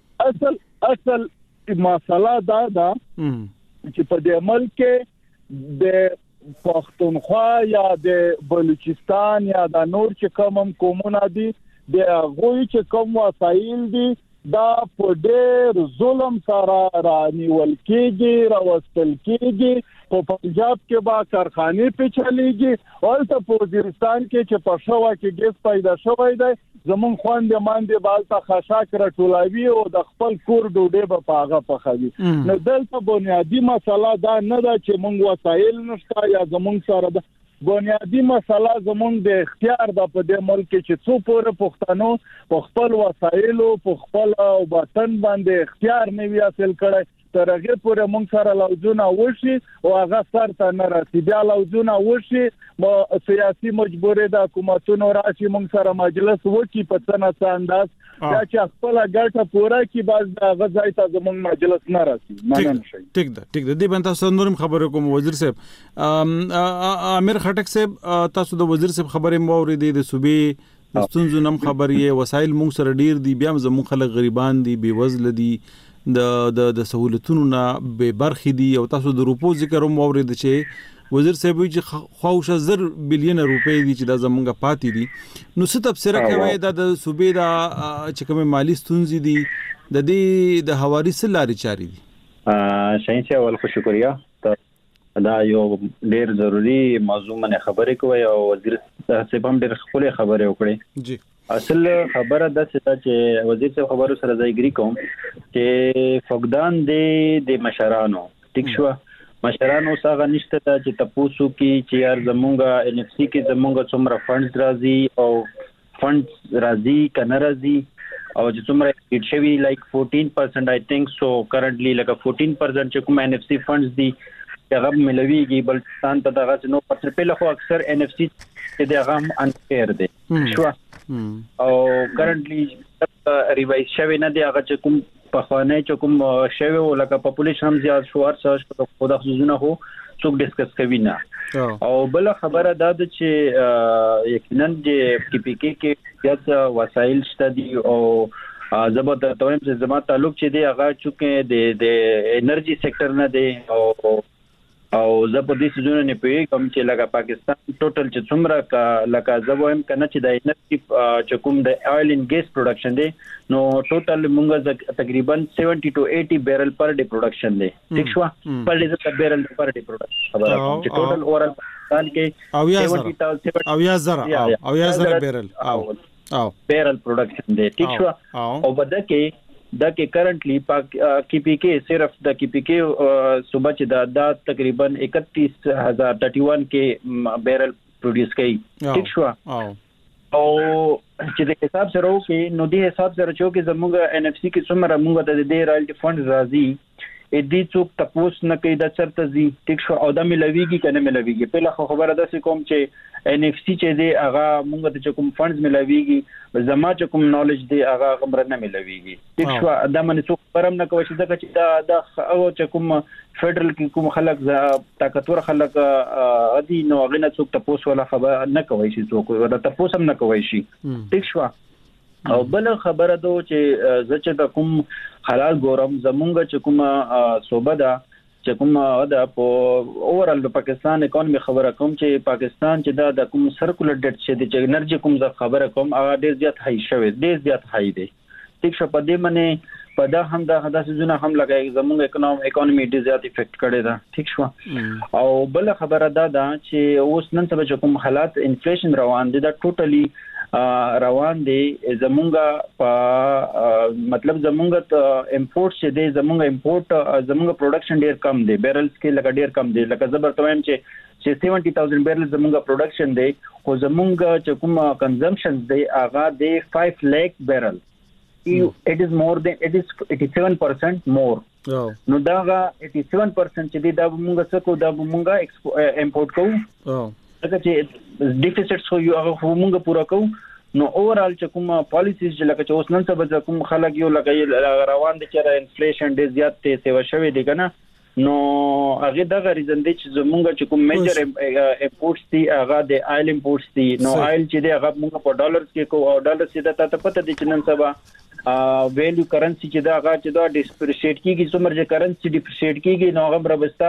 اصل مسله دا ده چې په دې ملک کې د پښتونخوا یا د بلوچستان یا د نور چې کوم قومونه دي د غوي چې کوم وسایل دي دا په ډېر ظلم سره رانیول کېږي راوستل کېږي په پنجاب کې با کارخانه په چلېږي او ته په وزیرستان کې چې په شوا کې ګیس پیدا شوی دی زمون خوند ماندې بالته خشاک را ټولوي او د خپل کور ډوډۍ په پاغه پخوي نو دلته بنیادی مسله دا نه ده چې مونږ وسایل نشته یا زمون سره ده بنیادی مسله زمون د اختیار د په دې ملک چې څو پورې پښتنو په خپل وسایل او په خپل وطن باندې اختیار نه وی حاصل کړي تر هغه پورې مونږ سره لوجونه وشي او هغه سر ته نه راسي بیا لوجونه وشي سیاسي مجبورې د حکومتونو راشي مونږ سره مجلس وکي په څنګه انداز دا چې خپل ګټه پوره کی باز هغه ځای ته زمونږ مجلس نه راسي مننه شي ټیک ده دې باندې تاسو نورم خبرې کوم وزیر صاحب امیر خټک صاحب تاسو د وزیر صاحب خبرې مو اوریدې د صوبې د ستونزو نم خبرې وسایل مونږ سره ډیر دي بیا زموږ خلک غریبان دي بې وزله دي د سہولتونو نه به برخې دي او تاسو د روپو ذکر هم اورید چې وزیر صاحب چې خوښه 1000 بلین روپۍ دي چې د زمونږه پاتې دي نو څه تفسیر کوي د صوبې د چې کوم مالی ستونزې دي د دې د حواري سلاري چاري دي شاین چې اول خو شکریا دا یو ډیر ضروری موضوع باندې خبرې کوي او وزیر صاحب هم ډیر خپل خبرې وکړي جی اصل خبره ده چې وزیر صاحب خبرو سره ځایګری کوم چې فقدان د مشرانو ټیک شو مشران اوس هغه نشته چې تاسو کې چې یار زمونږه ان اف سی کې زمونږه څومره فندز راځي او فندز راځي کنه راځي او چې څومره هیټ شوی لایک 14% آی تھنک سو کرنٹلی لکه 14% چې کوم ان اف سی فندز دي هغه ملويږي بلستان ته دغه نو پرتر په لخوا اکثر ان اف سی چې دغه انفیر دي شو او کرنٹلی ریوایز شوی نه دی هغه چې کوم په خوانه چې کوم شوی ولکه پاپولیشن هم زیات شو ارڅ په خدا خصوصونه هو څوک ډیسکس کوي نه او بل خبره دا ده چې یقینا د پی پی کې زیات وسایل شته دي او زبر ته تویم چې زما تعلق چې دی هغه چې د انرژي سېکټر نه دی او زبر دې سيزونه نه پیږم چې لکه پاکستان ټوټل چې څومره لکه زبویم کنه چې د انرژي چې کوم د اویل ان ګیس پروډکشن دی نو ټوټل مونږه تقریبا 70 to 80 بیرل پر ډے پروډکشن دی ٹھیک شو پر ډے بیرل پر ډے پروډکشن خبره چې ټوټل اورال پاکستان کې 70,000 بیرل او بیرل پروډکشن دی ټیک شو او بده کې کرنٹلی کی پی کے صرف د کی پی کے صوبہ چې دا تقریبا 31,031 کې بیرل پروډوس کوي ٹھیک شو او چې د حساب سره وکي نو د حساب سره چې زموږ ان اف سی کې څومره موږ د دې رایلټي فند راځي ا دې څوک تاسو نه کوي د چرته زی ټیک شو او د ملويږي کنه ملويږي په لخوا خبره ده کوم چې ان اف سی چې دی هغه موږ ته کوم فندز ملويږي زما چې کوم نالج دی هغه خبره نه ملويږي ټیک شو دا منې څوک پرم نه کوي چې دا او چې کوم فدرل کې کوم خلک طاقتور خلک ادي نو غنه څوک تاسو ولا خبره نه کوي چې څوک دا تاسو هم نه کوي شي ټیک شو او بل خبره ده چې زه چې کوم حلال ګورم زمونږ چې کوم صوبه ده چې کوم دا په اورال د پاکستان اکانومي خبره کوم چې پاکستان چې دا کوم سرکولر ډیټ چې انرژي کوم خبره کوم هغه ډیر زیات هاي شوی ډیر زیات هاي دی ټیک شو په دې منه په دا هم دا حدث زونه هم لګای زمونږ اکانومي ډیر زیات افیکټ کړي دا ټیک شو او بل خبره دا چې اوس نن سبا چې کوم حالات انفلیشن روان دي دا ټوټلی روان دي زمونږه په مطلب زمونږه امپورټ چې دي زمونږه امپورټ زمونږه پروډکشن ډیر کم دي بیرلز کې لکه ډیر کم دي لکه زبر تویم چې 70,000 بیرل زمونږه پروډکشن دي خو زمونږه چې کوم کنزمپشن دي هغه دي 5 لک بیرل it is more than it is 87% more نو داغه 87% چې دا مونږه څه کو دا مونږه امپورټ کوو چې ډیفیسټس خو یو هغه مونږه پورا کوو نو اوورال چې کوم پالیسیز چې لکه چې اوس نن سبا کوم خلک یو لکه روان دي چې انفلیشن ډیر زیات ته سیوا شوی دی کنه نو هغه دغه ریزن دی چې زمونږ چې کوم میجر امپورټس دي هغه د آیل امپورټس دي نو آیل چې دی هغه مونږ په ډالرز کې کو او ډالر چې ته پته دي چې نن سبا ویلیو کرنسی چې دا هغه چې دا ډیپریشیټ کیږي څومره چې کرنسی ډیپریشیټ کیږي نو هغه برابستا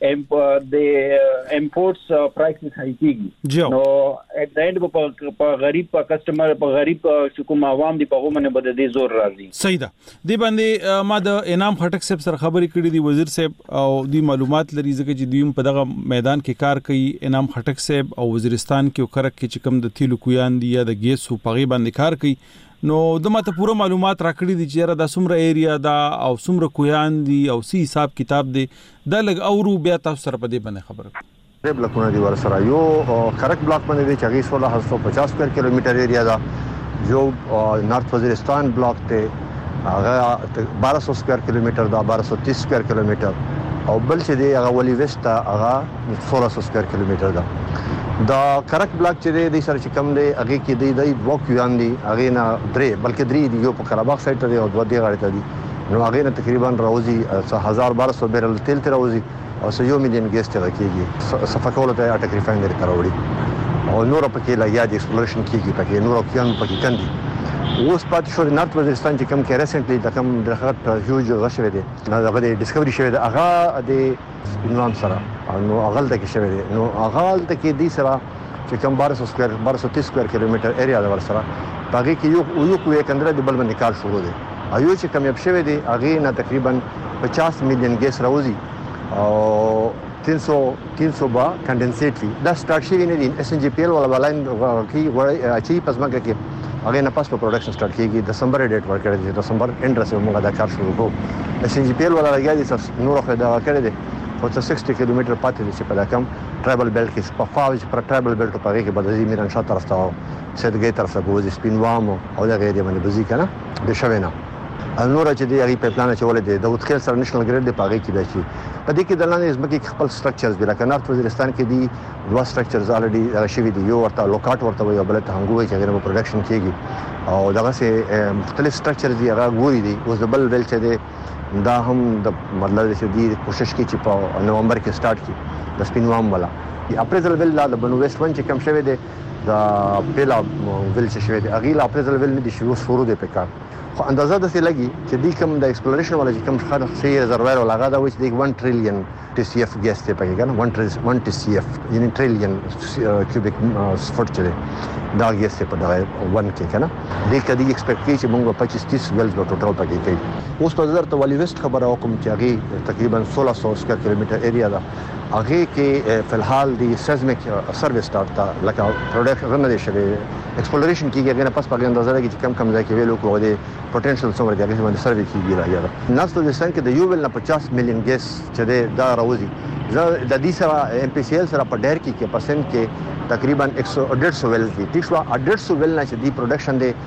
د امپورټس پرایسز هاي کیږي نو اټ د اند په غریب په کسٹمر په غریب کوم عوام دی په غومنه بده دي زور راځي صحیح ده دی باندې ما د انعام خټک صاحب سره خبرې کړې دي وزیر صاحب او دی معلومات لري ځکه چې دوی په دغه میدان کې کار کوي انعام خټک صاحب او وزیرستان کې کرک کې چې کوم د تیلو کویان دي یا د ګیس او پغي باندې کار کوي نو د ماته پوره معلومات راکړي دي چې را د سمره ایریا دا او سمره کویان دي او سی حساب کتاب دي دا لګ اورو بیا تاسو سره په دې باندې خبره ریب لکونه دی ور سره یو کرک بلاک باندې دی چې 1650 سکوير کیلومتر ایریا دا جو نارث وزیرستان بلاک ته هغه 1200 سکوير کیلومتر دا 1230 سکوير کیلومتر او بل چې دی هغه ولی ویستا هغه 1600 سکوير کیلومتر دا دا کرک بلاک چې دی سره چې کم دی هغه کې دی وکیان دی هغه نه درې بلکې درې دی یو په قرهباغ سایت ته دی او دوه دی غاړه ته دی نو هغه نه تقریبا راوځي 1200 بیرل تیل ته راوځي او 1 مليون ګیس ته کېږي صفکول ته اټک ریفاینری ته راوړي او نور پکې لګیا دي ایکسپلوریشن کېږي پکې نور کیان پکې کندي اوس پاتې شو د نارث وزیرستان چې کم کې ریسنټلی د کم درخت هیوج غشوي دي هغه د ډیسکوري شوی دی هغه د انوان سره نو هغه د کې شوی دی نو هغه د کې دی سره چې کم 1230 سکوير کیلومتر ایریا د ور سره باقي کې یو کوی کندره د بل باندې کار شروع دی ایو چې کم یب شوی دی هغه نه تقریبا 50 مليون ګیس راوځي او 300 با کنډنسیټ دا سٹارټ شوی نه دي اس ان جی پی ال ولا لاین کې اچي پسماګه کې هغه نه پاس په پروډکشن سٹارټ کیږي دسمبر ډیټ ورکړی دی دسمبر اند رسو موږ دا کار شروع کوو اس ان جی پی ال ولا لګیا دي نور خو دا کړی دی خو 60 کیلومتر پاتې دي چې په دکم ټرایبل بیلټ کې په فاوج پر ټرایبل بیلټ په کې بدزي میران شاته طرف ته سیدګي طرف ته وځي سپینوام او د غیر باندې بزي کنه د شوینا نور چې دی هغه پیپلاین چې ولې د داوود خیل سره نېشنل ګریډ دی پاږي کې دی په دې کې د لاندې ځمکې خپل سټرکچرز دی لکه نارت وزیرستان کې دی دوه سټرکچرز الریډي شوی دی یو ورته لوکاټ ورته وي او بل ته هنګوي چې هغه پروډکشن کیږي او دغه سه مختلف سټرکچرز دی هغه ګوري دی اوس د بل ویل چې دی دا هم د مطلب چې دی کوشش کوي چې په نومبر کې سٹارټ کی د سپینوام والا اپریزل ویل د بنو ویسټ ون چې کم شوی دی دا پیلا ویل چې شوی دی اغیلا اپریزل ویل نه دی شروع شروع دی په کار خو اندازه د څه لګي چې د کوم د ایکسپلوریشن ولا چې کوم خاص شي رزروایر ولا غا دا و چې 1 ټریلیون ټي سی اف ګیس ته پکې کنه 1 ټي سی اف یعنی ټریلیون کیوبیک فوټ چره دا ګیس ته په دا 1 کې کنه د کدي ایکسپیکټ کی چې موږ 25-30 ویلز په ټوټل پکې کوي اوس په نظر ته والی ویسټ خبره وکم چې هغه تقریبا 1600 سکوير کیلومتر ایریا ده هغه کې فلحال دی سیزمیک سرویس سٹارټ تا لکه پروډکشن نه شي ایکسپلوریشن کیږي هغه نه پس په اندازه لګي چې کم ځای کې ویلو کوو د پوتنشل څومره دی هغه باندې سروې کیږي راځي ناس ته ځان کې د یو ویل نه 50 میلیون ګیس چې دا راوځي د دې سره ام پی سی ال سره په ډیر کې پرسنټ کې تقریبا 150 ویل دي ټیک شو 150 ویل نه چې دی پروډکشن دی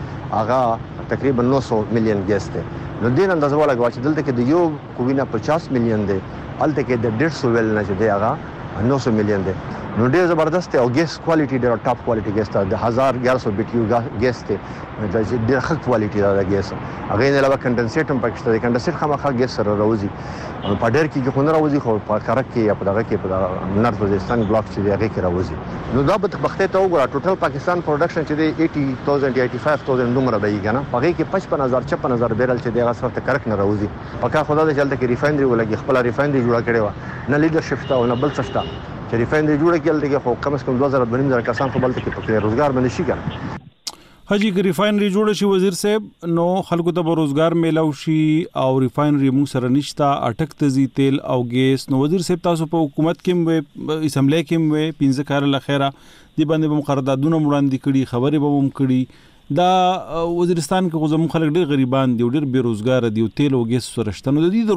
هغه تقریبا 900 میلیون ګیس دی نو دین اندازه ولا غواړي چې دلته کې د یو کوینه 50 میلیون دی الته کې د 150 ویل نه چې دی هغه 900 میلیون دی نو ډیر زبردست او ګیس کوالټي ډیر ټاپ کوالټي ګیس ته د 1100 بي ټي یو ګیس ته د ډیر ښه کوالټي دا ګیس هغه نه علاوه کنډنسیټ هم پکې دی کنډنسیټ خامخا ګیس سره راوځي په ډیر کې خو نه راوځي خو په کارک کې یا په دغه کې په نارت وزیرستان بلاک چې هغه کې راوځي نو دا به بخته ته وګوره ټوټل پاکستان پروډکشن چې دی 80000 یا 85000 دومره دی کنه هغه کې 55000 بیرل چې دی هغه سره کارک نه راوځي پکا خدا دې چلته کې ریفاینري ولګي خپل ریفاینري جوړه کړي و نه لیدرشپ تا او نه بل څه چې ریفاینري جوړه کړل دغه خو کم از کم 2000 کسان په بلته کې په روزګار باندې شي کنه حاجی که ریفاینري جوړ شي وزیر صاحب نو خلکو ته روزګار میلاو شي او ریفاینري موږ سره نشتا اٹک تزي تیل او ګیس نو وزیر صاحب تاسو په حکومت کې اسمبلی کې 15 کال لخيره دی باندې مقرراتونه وړاندې کړي خبرې به هم کړي دا وزیرستان کې زموږ خلک ډېر غریبان دي ډېر بیروزګار دي او تیل او ګیس سره شته نو د دې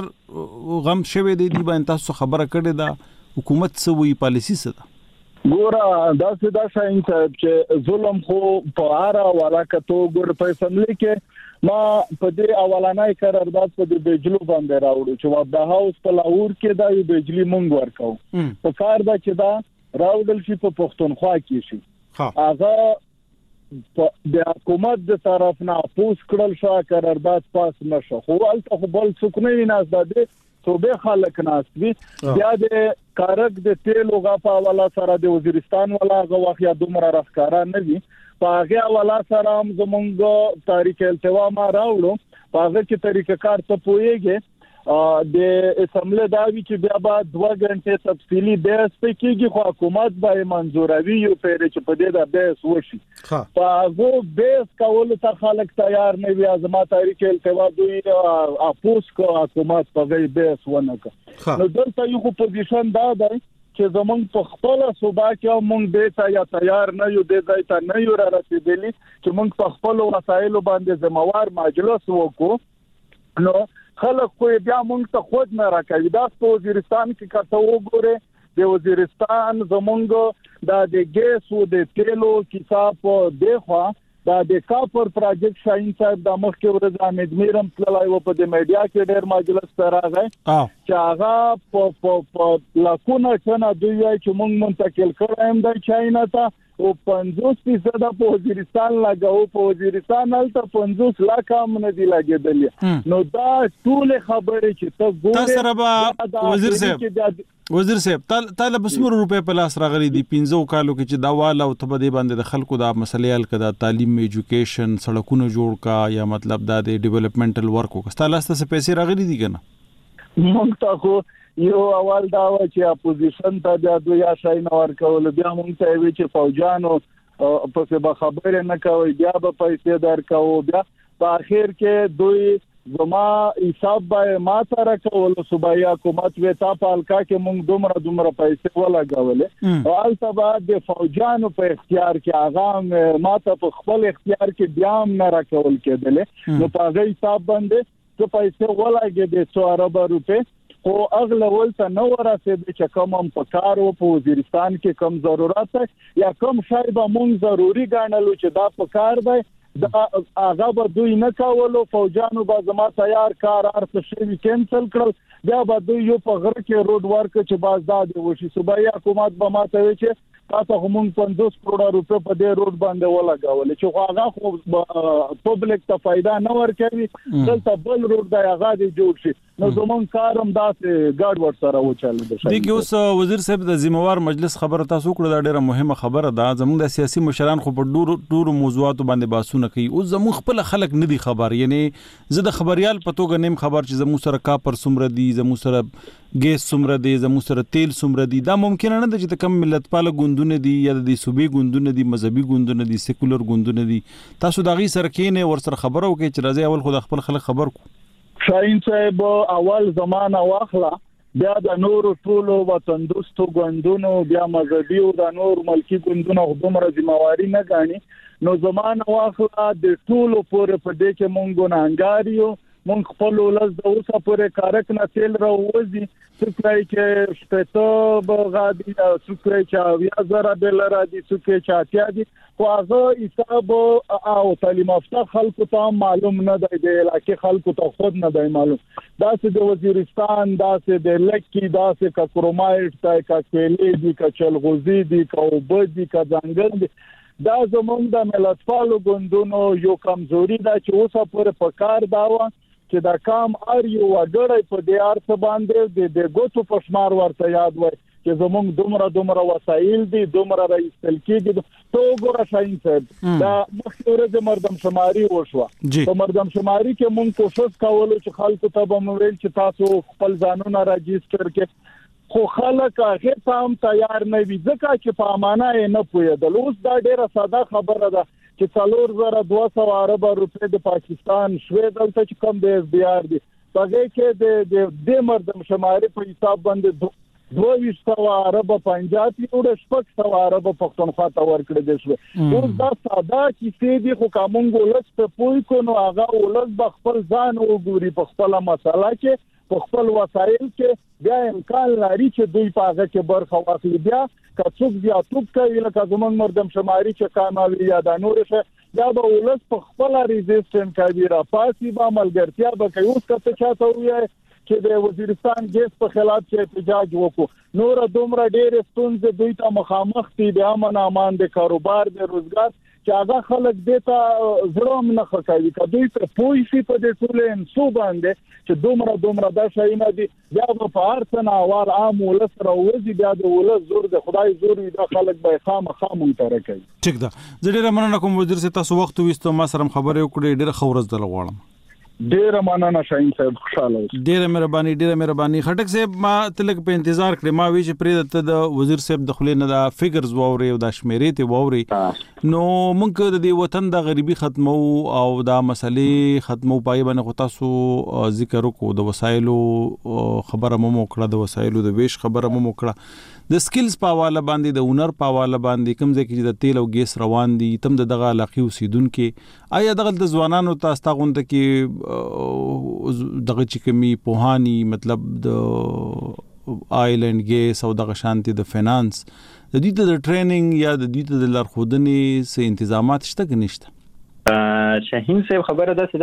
روزګار غم شوه دی باندې تاسو خبره کړې ده حکومت سوي پالیسی څه ده ګوره دا سدا شاین صاحب چې ظلم خو په اړه والا کتو ګور په اسمبلی کې ما په دې اولانای قرارداد په دې بجلو باندې راوړو چې د هاوس په لاور کې دا یو بجلی مونږ ورکاو په کار دا چې دا راوړل شي په پښتونخوا کې شي هغه د حکومت د طرف نه پوس کړل شو قرارداد پاس نشو خو الته بل څوک نه ویناس ده صوبې خلک ناس دي بیا د کارک د تیل او غا په والا سره د وزیرستان والا غواخیا دومره راخکارا نه دي په هغه والا سره هم زمونږ تاریخ التوا ما راوړو په هغه کې طریقه کار ته پويږي د اسمبلی داوی چې بیا بعد 2 غنټه تفصیلی بحث پکېږي خو حکومت به منځوروي یو پیر چې په دې د بحث وشي په هغه بحث کول ته خلک تیار نه وي ازما تاریخ التوا دوی اپوس کو حکومت په دې بحث ونه کړ نو دلته یو پوزیشن دا دی چې زمونږ په خپل صوبا کې مونږ دې ته یا تیار نه یو دې ځای ته نه یو را رسیدلی چې مونږ په خپل وسایل باندې ذمہوار مجلس وکړو نو خلک خو بیا مونږ ته خود نه راکوي دا په وزیرستان کې کته وګوره د وزیرستان زمونږ د ګیس او د تیلو کتاب دیخوا د کاپر پروجیکټ شاین صاحب د مخکې ورځ امید میرم تلای و په د میډیا کې ډېر مجلس سره راغی چې هغه په لاکونه څنګه دوی چې مونږ منتقل کړم د چاینا ته او 50% په وزیرستان لګاو په وزیرستان هلته 50 لک هم نه دی لګیدل نو دا ټول خبره چې ته ګوره تاسو را وزیر صاحب تعالی بسمر روپے په لاس راغلي دي 15 کالو کې چې دا والا او ته دې باندې د خلکو د مسلې حل کړه تعلیم ایجوکیشن سړکونه جوړ کا یا مطلب دا د ډیولپمنټل ورک وکړه تاسو ته پیسې راغلي دي کنه مونږ ته خو یو اول دا و چې اپوزیشن ته د دوی شای نه ورکول بیا مونږ ته وی چې فوجانو په څه به خبره نه کوي بیا به پیسې درکاو بیا په اخر کې دوی زما حساب به ما سره کول صوبایي حکومت وې تا په الکا کې مونږ دومره پیسې ولګولې او البته د فوجانو په اختیار کې هغه ما ته په خپل اختیار کې بیا هم نه راکول کېدل نو په هغه حساب باندې څه پیسې ولګې د 100 ارب روپے خو اغله ولته نو راسېد چې کوم هم په کار او په وزیرستان کې کم ضرورت یا کم شای به مونږ ضروری ګڼلو چې دا په کار دی دا هغه به دوی نه کولو فوجانو به زما تیار کار ارته شي کینسل کړل بیا به دوی یو په غره کې روډ ورک چې بازداد وشي صوبایي حکومت به ماته وي چې تاسو هم 50 کروڑ روپے په دې روډ باندې ولګول چې هغه خو پبلک ته فائدہ نه ورکوي دلته بل روډ دا هغه دی جوړ شي نو زمون کارم داسې ګاډ ور سره وچاله دي دغه اوس وزیر صاحب د ذمہوار مجلس خبره تاسو کړه دا ډیره مهمه خبره ده زموږ د سیاسي مشران خو په ډورو موضوعات باندې باسونه کوي او زموږ خپل خلک نه دي خبر یعنی زه د خبريال پتوګ نیم خبر چې زموږ سره کاپر سمره دي زموږ سره ګیس سمره دي زموږ سره تیل سمره دي دا ممکن نه ده چې کم ملت پال غوندونه دي یا د صوبې غوندونه دي مذهبي غوندونه دي سیکولر غوندونه دي تاسو دا غي سره کینه ور سره خبرو کې چې راځي اول خو د خپل خلک خبر کو شاین صاحب اول زمانہ واخلا بیا د نور ټولو وطن دوستو غوندونو بیا مذهبي او د نور ملکی غوندونو دومره ذمہواری نه غاڼي نو زمانہ واخلا د ټولو پورې په دې کې مونږ ګناګاریو مونږ خپل ولز د اوسه پورې کارک نه تل راوځي څوکای چې شپته بغادي څوکای چې بیا زره ډالر دي څوکای چې اتیا دي خو هغه حساب او تعلیم یافته خلکو ته معلوم نه دی د علاقې خلکو ته خود نه دی معلوم داسې د وزیرستان داسې د لکی داسې کا کرومایټ تای کا کېلې دي کا چلغوزي دي کا وبد دي کا ځنګل دي دا زمونږ د ملتپالو غوندونو یو کمزوري ده چې اوسه پورې په کار داوه چې دا کام ار یو وګړی په دې ارث باندې د ګوتو په شمار ورته یاد وای چې زمونږ دومره وسایل دي دومره رئیس تلکیږي تو ګوره شاین صاحب دا مخکې د مردم شماري وشوه په مردم شماري کې مونږ کوشش کولو چې خلکو ته به مو ویل چې تاسو خپل ځانونه راجستر کې خو خلک هغه تام تیار نه وي ځکه چې په امانه یې نه پوهېدل اوس دا ډیره ساده خبره ده چې 4200 عرب روپے د پاکستان شوي دلته چې کم د اس بي ار دي هغه کې د مردم شماري په حساب باندې 2200 عرب پنجاب یو 600 عرب پښتونخوا ته ورکړل دي شو اوس دا ساده کیسې دي خو کوم ولس په پوي کو نو هغه ولس به خپل ځان وګوري په خپل مسله کې په خپل وسایل کې بیا امکان لري چې دوی په هغه کې برخه واخلي بیا که څوک زیاتوب کوي لکه زمونږ مردم شماري چې کامیابي یا د نور څه یا به ولس په خپل ریزیسټنټ کوي را پاسي به ملګرتیا به کوي اوس کته چاته وي چې د وزیرستان ګیس په خلاف چې احتجاج وکړو نور دومره ډېر ستونزې دوی ته مخامخ دي د امن امان د کاروبار د روزګار چې هغه خلک دیتا زړه نه خکاوي کدوې په پوي سي په دې ټول انسو باندې چې دومره دا شي نه دي بیا په ارسنه اول عام ولس راوځي بیا د ولس زور د خدای زور وي د خلک به خامخا مونږ کوي ټیک ده زه ډیره مننه کوم وزیر سي تاسو وخت وستو ما سره خبرې وکړې ډیره خورز دل غواړم ډیره مننه شاهین صاحب خوشاله ډیره مهرباني خټک صاحب ما تلک په انتظار کړم ما وی چې پرې د وزیر صاحب د خلینو د فګرز ووري او د شمیرې ته ووري نو مونږ د وطن د غریبي ختمو او د مسلې ختمو پای باندې تاسو ذکر وکړو د وسایلو خبره مو وکړه د وسایلو د ویش خبره مو وکړه د سکلز په حواله باندې د هنر په حواله باندې کوم ځکه چې د تیل او ګیس روان دي تم دغه علاقې اوسیدونکو آیا دغه د ځوانانو تاسو ته غونډه کې دغه چې کمی پوهانی مطلب د آیلند ګیس او دغه شانتي د فینانس د دې د ټریننګ یا د دې د لارښودنې سه تنظیمات شته کې نشته شاهین صاحب خبره ده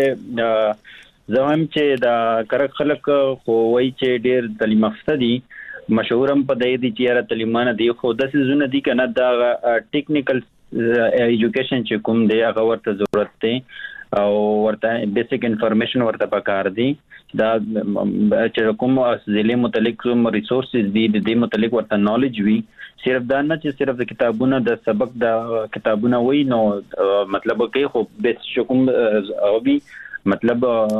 چې زموږ چې د کرک خلک خو وای چې ډیر تعلیم یافته دي مشهورم په دې دي چې را تعلیمانه دي خو د سيزونه دي کنه دا ټیکنیکل ایجوکیشن چې کوم دی هغه ورته ضرورت دی او ورته بیسیک انفارمیشن ورته پکار دي دا چې کوم ځلې متعلق کوم ریسورسز دي د دې متعلق ورته نالج وي صرف دا نه چې صرف د کتابونو د سبق د کتابونه وای نو مطلب کې خو به کوم او مطلب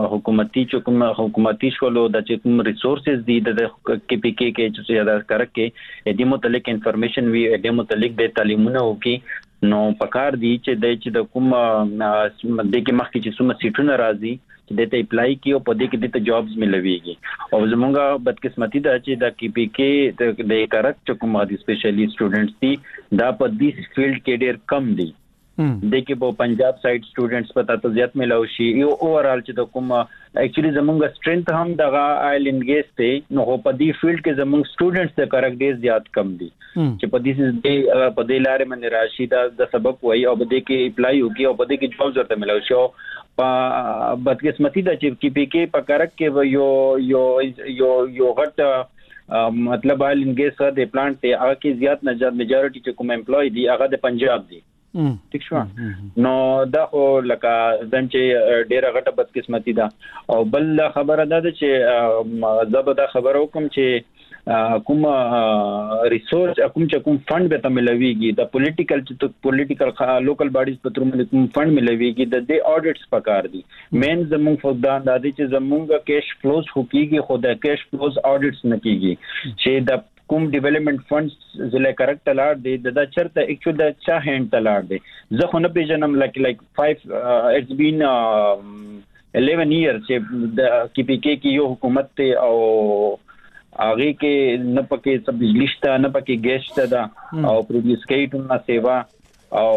حکومتي شولو د چې کوم ریسورسز دي د کې پی کې چې زیاده کرک کې د متعلق انفارمیشن وی د متعلق د تعلیمونه وکي نو پکار دي چې د کوم د کې مخکې چې سم سیټونه راځي چې د ته اپلای کیو په دې کې د جابز ملويږي او زمونږه بدقسمتي ده چې د کې پی کې د کرک چې کوم د سپیشلی سټوډنټس دي دا په دې فیلډ کې ډېر کم دي د کې په پنجاب سایډ سټوډنټس پتا ته زیات ملاوي شي یو اوورال چې د کوم اکچولی زمونږ سټرنث هم دغه آیل ان ګیس ته نو په دې فیلډ کې زمونږ سټوډنټس د کارک ډیر زیات کم دي چې په دې په دې لارې باندې راشي د سبب وایي او په دې کې اپلای وکي او په دې کې جواب ورته ملاوي شي په بدقسمتي د چې کې پی کې په کارک کې یو غټ مطلب آیل ان ګیس د پلانټ ته هغه کې زیات میجارټي چې کوم امپلوي دي هغه د پنجاب دي ٹھیک شو نو دا خو لکه ځم چې ډیره غټه بدقسمتي ده او بل خبره ده چې زبده خبر وکم چې کوم ریسورس کوم فند به ته ملويږي د پولیټیکل لوکل باډیز په تر باندې کوم فند ملويږي د دې اډیټس پکار دي مین زموږ فقدان د دې چې زموږ کیش فلوز حقيقي خو د کیش فلوز اډیټس نه کیږي چې د کوم ډیولپمنٹ فندز زله کریکټ لاړ دي د چرته اکچوال د چا هند تلاړ دي زه خو نه پیژنم لایک 5 اټس بین 11 ایئر چې د کی پی کې یو حکومت ته او هغه کې نه پکې سب بجلی شته نه پکې ګیس شته دا او پروډوس کوي ټول سیوا او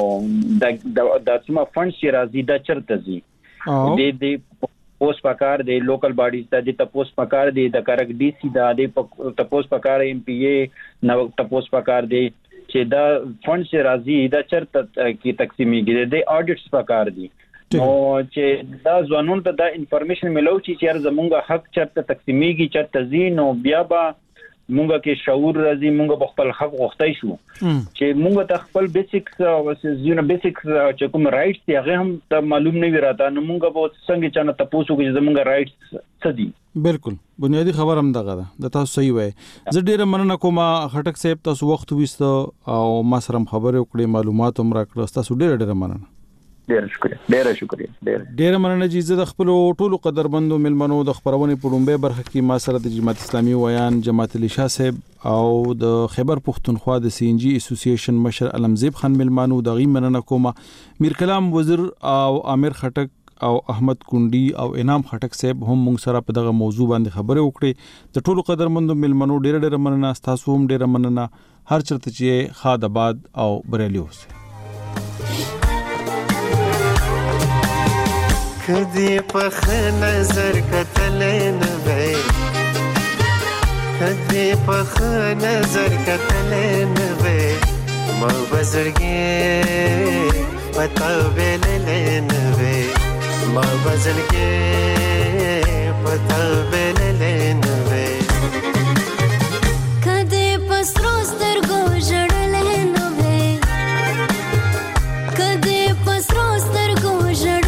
د سم فندز چې راځي د چرته زی د پوس پکار دی لوکل باډیز ته د پوس پکار دی د کارک ډي سي د پوس پکار ایم پی ای نو پوس پکار دی چې دا فند چې راځي دا چرته کې تقسیمېږي د اډیټس پکار دی نو چې دا ځوانون ته دا انفارمیشن ملو چې زمونږ حق چرته تقسیمېږي چرته زین او بیا به مونږه کې شعور راځي مونږ په خپل حق غوښتای شو چې مونږ ته خپل بیسیکس چې کوم رائټس دی هغه هم ته معلوم نه وی راته نو مونږ به څنګه چانه تاسو کې زمونږ رائټس څه دي بالکل بنیادی خبر هم دغه ده د تاسو صحیح وای زه ډیره مننه کوم خټک صاحب تاسو وخت وست او ما سره خبرې وکړې معلومات هم راکړل تاسو ډیره مننه ډیره شکریہ ډیره مننه چې زه د خپل ټولو قدرمندو ملمنو د خبرونه په لومبه برخه کې ما سره د جماعت اسلامي ویان جماعت علي شاه صاحب او د خیبر پختونخوا د سی ان جی اسوسییشن مشر علمزیب خان ملمنو د غي مننه کوم میر کلام وزیر او امیر خټک او احمد کونډي او انعام خټک صاحب هم موږ سره په دغه موضوع باندې خبرې وکړې د ټولو قدرمندو ملمنو ډیره مننه تاسو هم ډیره مننه هر چرته چې خاد آباد او بریالي اوسئ کدی په نظر کتل نه وای کدی په نظر کتل نه وای ما بزرګي پتا ویل نه وای ما بزرګي پتا ویل نه وای کدی پسرو سترګو جړل نه وای کدی پسرو سترګو جړل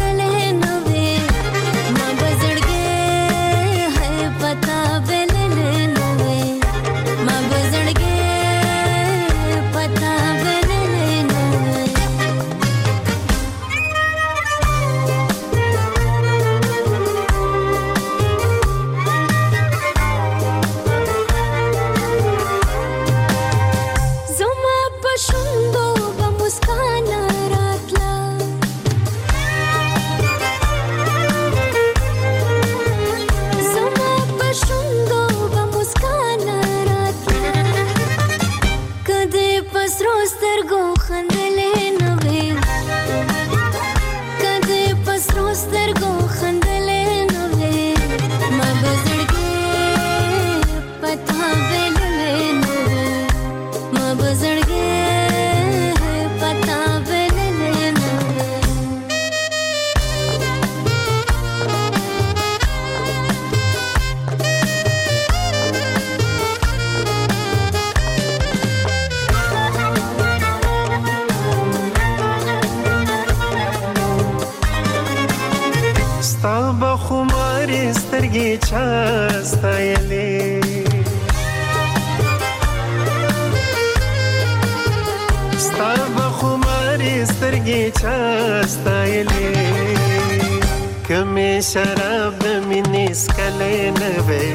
شراب منیس کله نه وې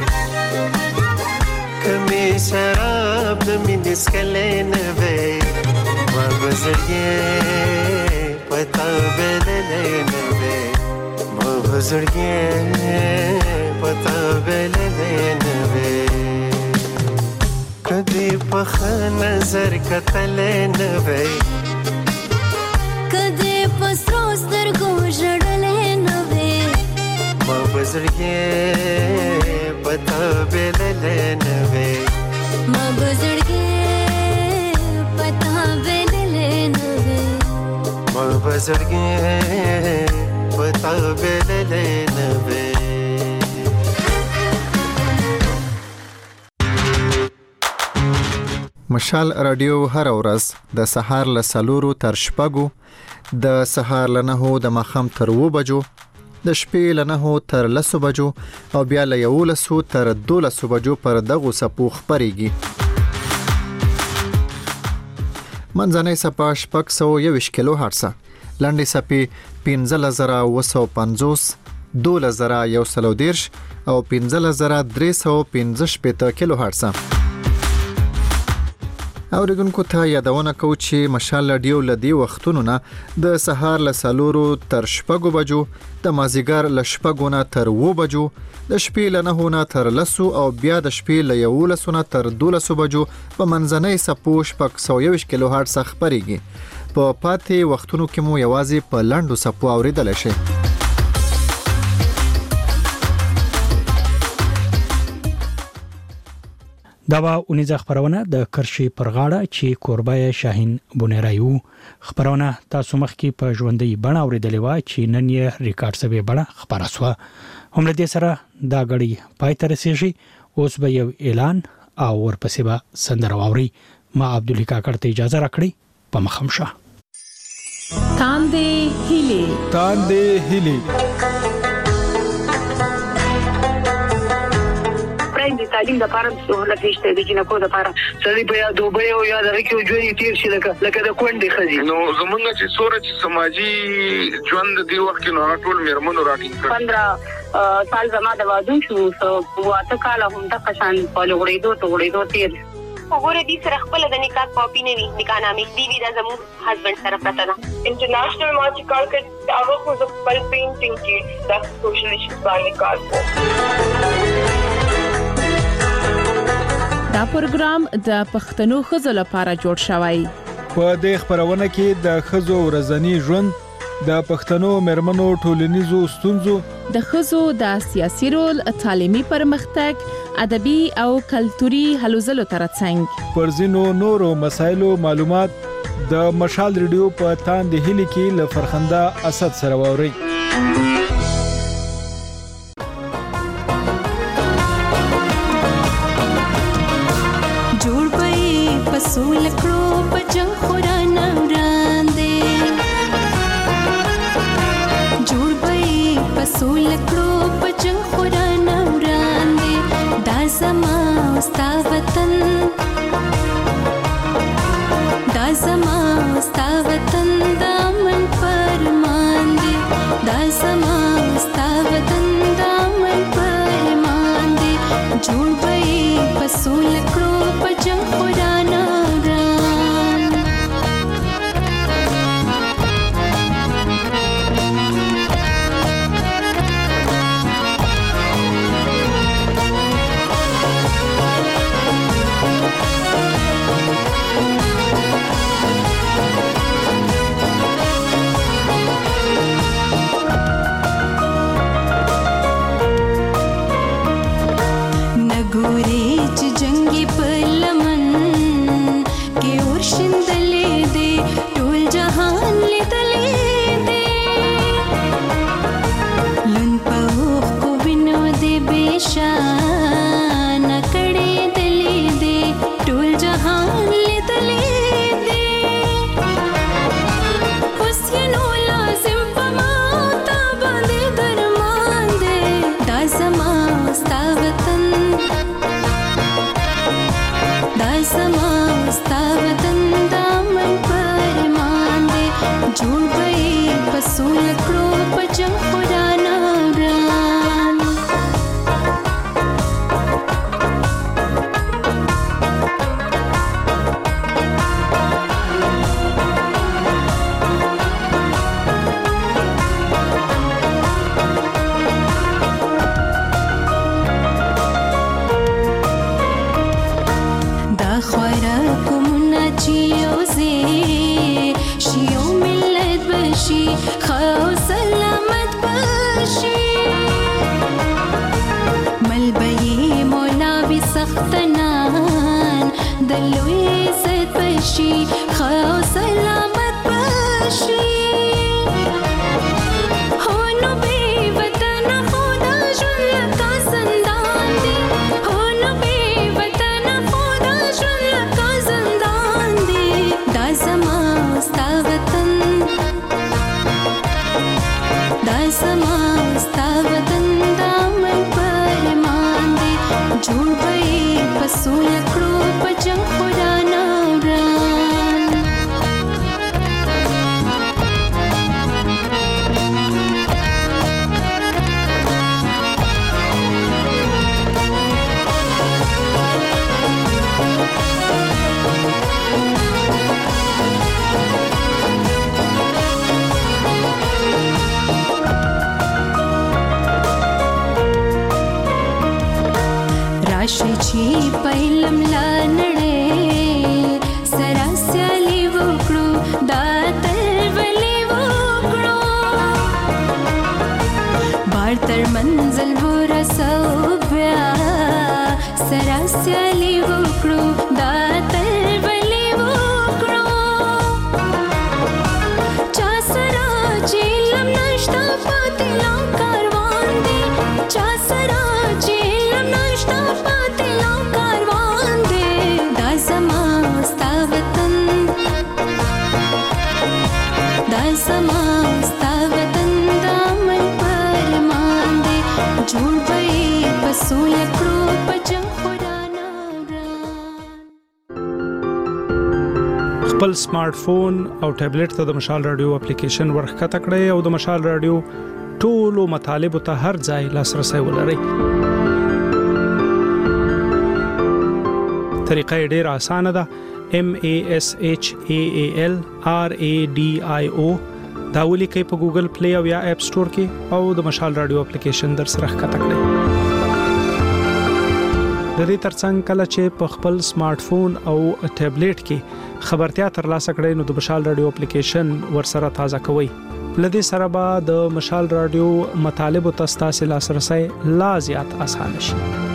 کمه شراب منیس کله نه وې ما بزرګي پتا بل نه وې ما بزرګي پتا بل نه وې کدی په نظر کتل نه وې کدی پسرو سترګو ژړلې نه وې ما بزړګي پتا بللې نه وې ما بزړګي پتا بللې نه وې ما بزړګي پتا بللې نه وې مشال رادیو هر ورځ د سهار له 4 تر 6 د سهار له 9 د ماخام تر 2 بجو د شپې له 9 تر 10 بجو او بیا له 11 تر 12 بجو پر دغه سپو خبريږي منځنۍ سپا 621 کیلو هرتز لاندې سپي 15950 12130 او 15315 کیلو هرتز اوریدونکو ته یادونه کوم چې مشال رادیو لدی وختونو نه د سهار له 4 تر 6 بجو د مازیګر له 6 نه تر 2 بجو د شپې له 9 نه تر 10 او بیا د شپې له 11 نه تر 12 بجو په منځنۍ سپو 621 کیلو هرتز خبريږي په پاتې وختونو کې مو یوازې په لاندو سپو اوریدل شي دا به اونیزه خبرونه د کرشي پر غاړه چې کوربای شاهین بونیرایو خبرونه تاسو مخ کې په ژوندۍ بڼه اوریدلې و چې نن یې ریکارډ سوي بڼه خبره شوه هم له دې سره دا غړي پای ته رسیږي اوس به یو اعلان او ورپسې به سندره واوري ما عبدالله کاکړ ته اجازه راکړي په مخمشه تاندې هلي د تعلیم لپاره سہولت نشته د جنکو لپاره سړي په یاد دوبه او یاد راکې ژوند تیر شي لکه د کونډې خزي نو زمونږ چې سورج سماجی ژوند دی وخت نو ټول میرمنو راټینګ 15 سال زما د واده شو واته کال هم د قشان په لوړېدو تیر وګوره دې سره خپل د نکاح کاپی نه وي نکاح نامې دی دا زمو هسبند سره پراته ده انټرنیشنل مارچ کار کې هغه خو د خپل پینټینګ کې د سوشل ایشوز باندې کار کوي دا پروګرام د پښتنو خزو لپاره جوړ شوی په دې خبرونه کې د خزو ورځنی ژوند د پښتنو مرمنو ټولنیزو ستونزو د خزو د سیاسي رول تعلیمي پرمختګ ادبي او کلتوري هلو ځلو ترڅنګ پر ځینو نورو مسایلو معلومات د مشال ریډیو په تاندې هلي کې له فرخنده اسد سره واوري پسول کړو په جنگ خورانه وړاندې جوړ به پسول کړو په جنگ خورانه وړاندې دا زما ستا وطن دا من فرمان دی دا زما ستا وطن دا من فرمان دی جوړ به پسول کړو په جنگ خورانه خوراکمونه چې یوځې شي یو ملت بشي خو سلامت بشي ملبي مولا بسختنان دلوي زد بشي خو سلامت بشي पहिलम लानड़े सरस्याली वुकड़ो दातर वली वुकड़ो बारतर मंजिल वो रसोब्या सरस्याली वुकड़ो दातर वली वुकड़ो चासरा चीलम नष्टा पातिला कारवान दे चासरा चीलम नष्टा पातिला خپل سمارټ فون او ټابلیټ ته د مشال رادیو اپلیکیشن ورخکته کړئ او د مشال رادیو ټولو مطالبه ته هر ځای لاسرسي ولرئ. طریقه ډیره اسانه ده. MASHAALRADIO دا ولیکئ په ګوګل پلی او یا اپ سٹور کې او د مشال رادیو اپلیکیشن در سره ښکته کړئ. د دې ترڅنګ کله چې په خپل سمارټ فون او ټابلیټ کې خبرتیا ترلاسه کړئ نو د مشال رادیو اپلیکیشن ورسره تازه کوئ. لدې سره به د مشال رادیو مطالب او تاسو لاسرسي لا زیات اسانه شي.